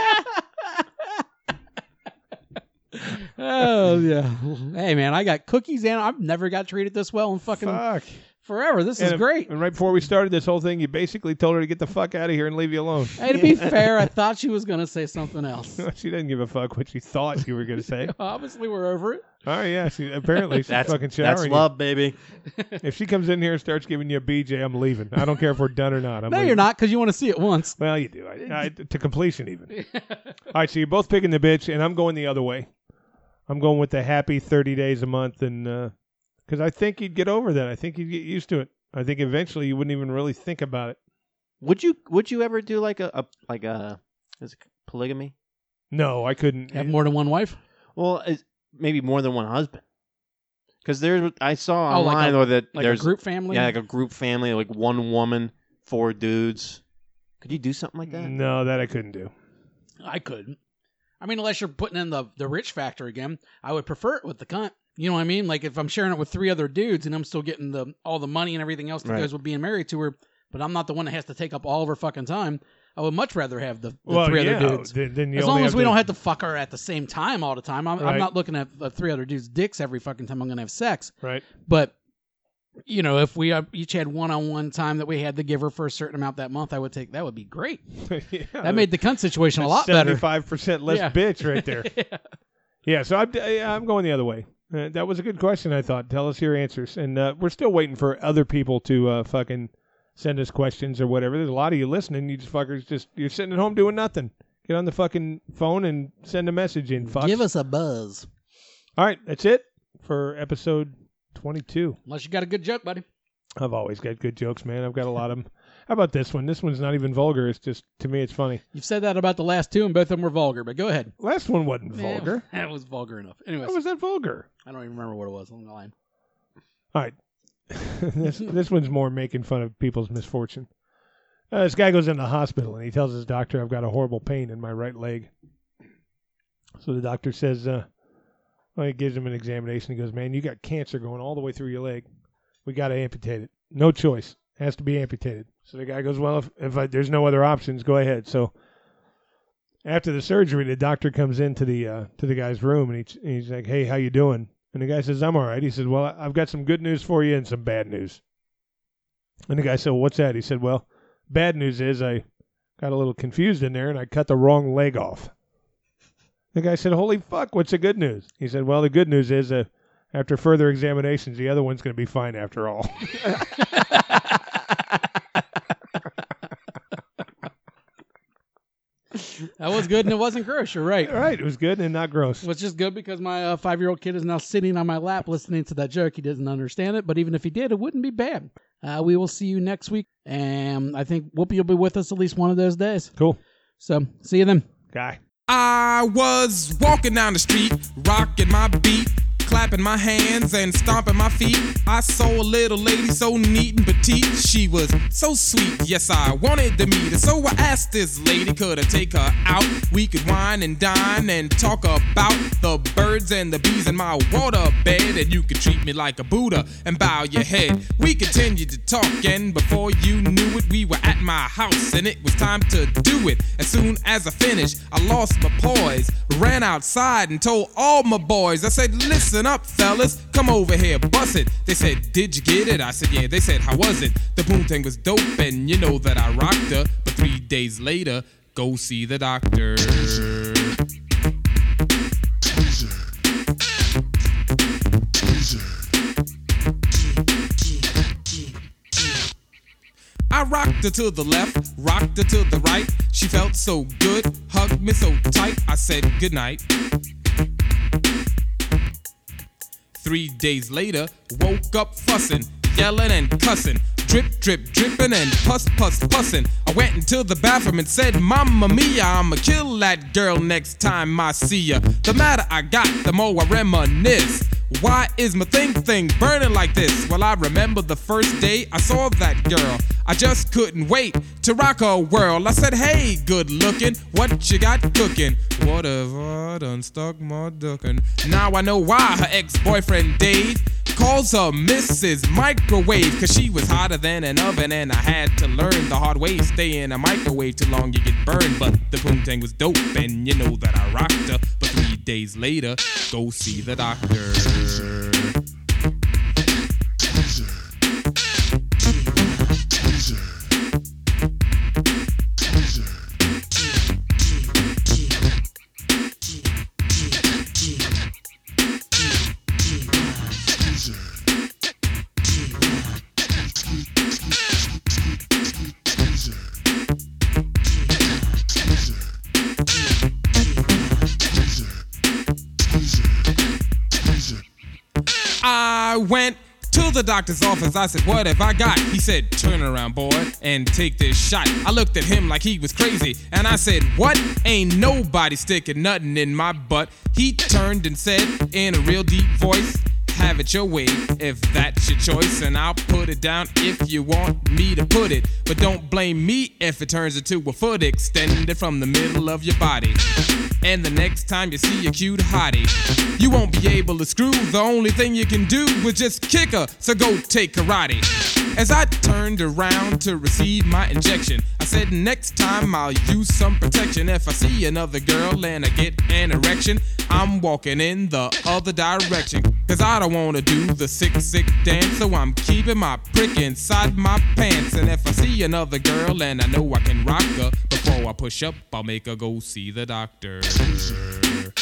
Oh yeah. Hey man, I got cookies and I've never got treated this well in fucking Fuck. forever. This is And- great. And right before we started this whole thing, you basically told her to get the fuck out of here and leave you alone. Hey, to be fair, I thought she was gonna say something else. She doesn't give a fuck what she thought you were going to say. Obviously, we're over it. Oh, yeah. She, apparently, she's That's fucking showering that's you. love, baby. If she comes in here and starts giving you a B J, I'm leaving. I don't care if we're done or not. I'm No, leaving. you're not, because you want to see it once. Well, you do. I, I, to completion, even. All right, so you're both picking the bitch, and I'm going the other way. I'm going with the happy thirty days a month, and because I think you'd get over that. I think you'd get used to it. I think eventually you wouldn't even really think about it. Would you Would you ever do like a, a like a is it polygamy? No, I couldn't. Have more than one wife? Well, is, maybe more than one husband. Because there's I saw Oh, like online a- or that Like there's a group family? yeah like a group family like one woman, four dudes. Could you do something like that? No, that I couldn't do. I couldn't. I mean, unless you're putting in the, the rich factor again, I would prefer it with the cunt. You know what I mean? Like if I'm sharing it with three other dudes and I'm still getting the all the money and everything else that Right. goes with being married to her, but I'm not the one that has to take up all of her fucking time, I would much rather have the, the Well, three yeah, other dudes. Then, then you As only long as have we to- don't have to fuck her at the same time all the time. I'm, I'm Right. not looking at the three other dudes' dicks every fucking time I'm going to have sex. Right. But, you know, if we uh, each had one-on-one time that we had to give her for a certain amount that month, I would take that would be great. yeah, That made the cunt situation a lot better. seventy-five percent less Yeah. bitch right there. Yeah. Yeah, so I'm, yeah, I'm going the other way. Uh, that was a good question, I thought. Tell us your answers. And uh, we're still waiting for other people to uh, fucking send us questions or whatever. There's a lot of you listening. You just fuckers just, you're sitting at home doing nothing. Get on the fucking phone and send a message in, fucks. Give us a buzz. All right, that's it for episode twenty-two. Unless you got a good joke, buddy. I've always got good jokes, man. I've got a lot of them. How about this one? This one's not even vulgar. It's just, to me, it's funny. You've said that about the last two, and both of them were vulgar, but go ahead. Last one wasn't vulgar. Yeah, that was vulgar enough. Anyways, How was that vulgar? I don't even remember what it was. I'm lying. All right. this this one's more making fun of people's misfortune. Uh, this guy goes into the hospital and he tells his doctor, I've got a horrible pain in my right leg. So the doctor says, uh, well, he gives him an examination. He goes, man, you got cancer going all the way through your leg. We got to amputate it. No choice. Has to be amputated. So the guy goes, well, if, if I, there's no other options, go ahead. So after the surgery, the doctor comes into the uh, to the guy's room and he, he's like, hey, how you doing? And the guy says, I'm all right. He says, well, I've got some good news for you and some bad news. And the guy said, well, what's that? He said, well, bad news is I got a little confused in there and I cut the wrong leg off. The guy said, holy fuck, what's the good news? He said, well, the good news is uh, after further examinations, the other one's going to be fine after all. That was good, and it wasn't gross. You're right. All right, it was good and not gross. It was just good because my uh, five-year-old kid is now sitting on my lap listening to that joke. He doesn't understand it, but even if he did, it wouldn't be bad. Uh, we will see you next week, and I think Whoopi will be with us at least one of those days. Cool. So, see you then. Guy. I was walking down the street, rocking my beat, clapping my hands and stomping my feet. I saw a little lady so neat and petite. She was so sweet, yes, I wanted to meet her. So I asked this lady, could I take her out? We could wine and dine and talk about the birds and the bees in my water bed. And you could treat me like a Buddha and bow your head. We continued to talk, and before you knew it, we were at my house and it was time to do it. As soon as I finished, I lost my poise, ran outside and told all my boys. I said, listen up, fellas, come over here, bust it. They said, did you get it? I said, yeah. They said, how was it? The poontang was dope, and you know that I rocked her. But three days later, go see the doctor. I rocked her to the left, rocked her to the right. She felt so good, hugged me so tight. I said goodnight. Three days later, woke up fussing, yelling and cussing, drip, drip, dripping and puss, puss, pussin'. I went into the bathroom and said, Mamma Mia, I'ma kill that girl next time I see ya. The madder I got, the more I reminisce. Why is my thing thing burning like this? Well, I remember the first day I saw that girl. I just couldn't wait to rock her world. I said, hey, good looking, what you got cooking? Whatever, I done stuck my duckin'. Now I know why her ex-boyfriend Dave calls her Missus Microwave, cause she was hotter than an oven and I had to learn the hard way. Stay in a microwave too long, you get burned. But the poontang was dope and you know that I rocked her. But three days later, go see the doctor. I went to the doctor's office. I said, what have I got? He said, turn around, boy, and take this shot. I looked at him like he was crazy, and I said, what? Ain't nobody sticking nothing in my butt. He turned and said in a real deep voice, have it your way, if that's your choice, and I'll put it down if you want me to put it. But don't blame me if it turns into a foot extended from the middle of your body. And the next time you see a cute hottie, you won't be able to screw. The only thing you can do is just kick her, so go take karate. As I turned around to receive my injection, I said next time I'll use some protection. If I see another girl and I get an erection, I'm walking in the other direction. Cause I don't wanna do the sick, sick dance, so I'm keeping my prick inside my pants. And if I see another girl and I know I can rock her, before I push up, I'll make her go see the doctor.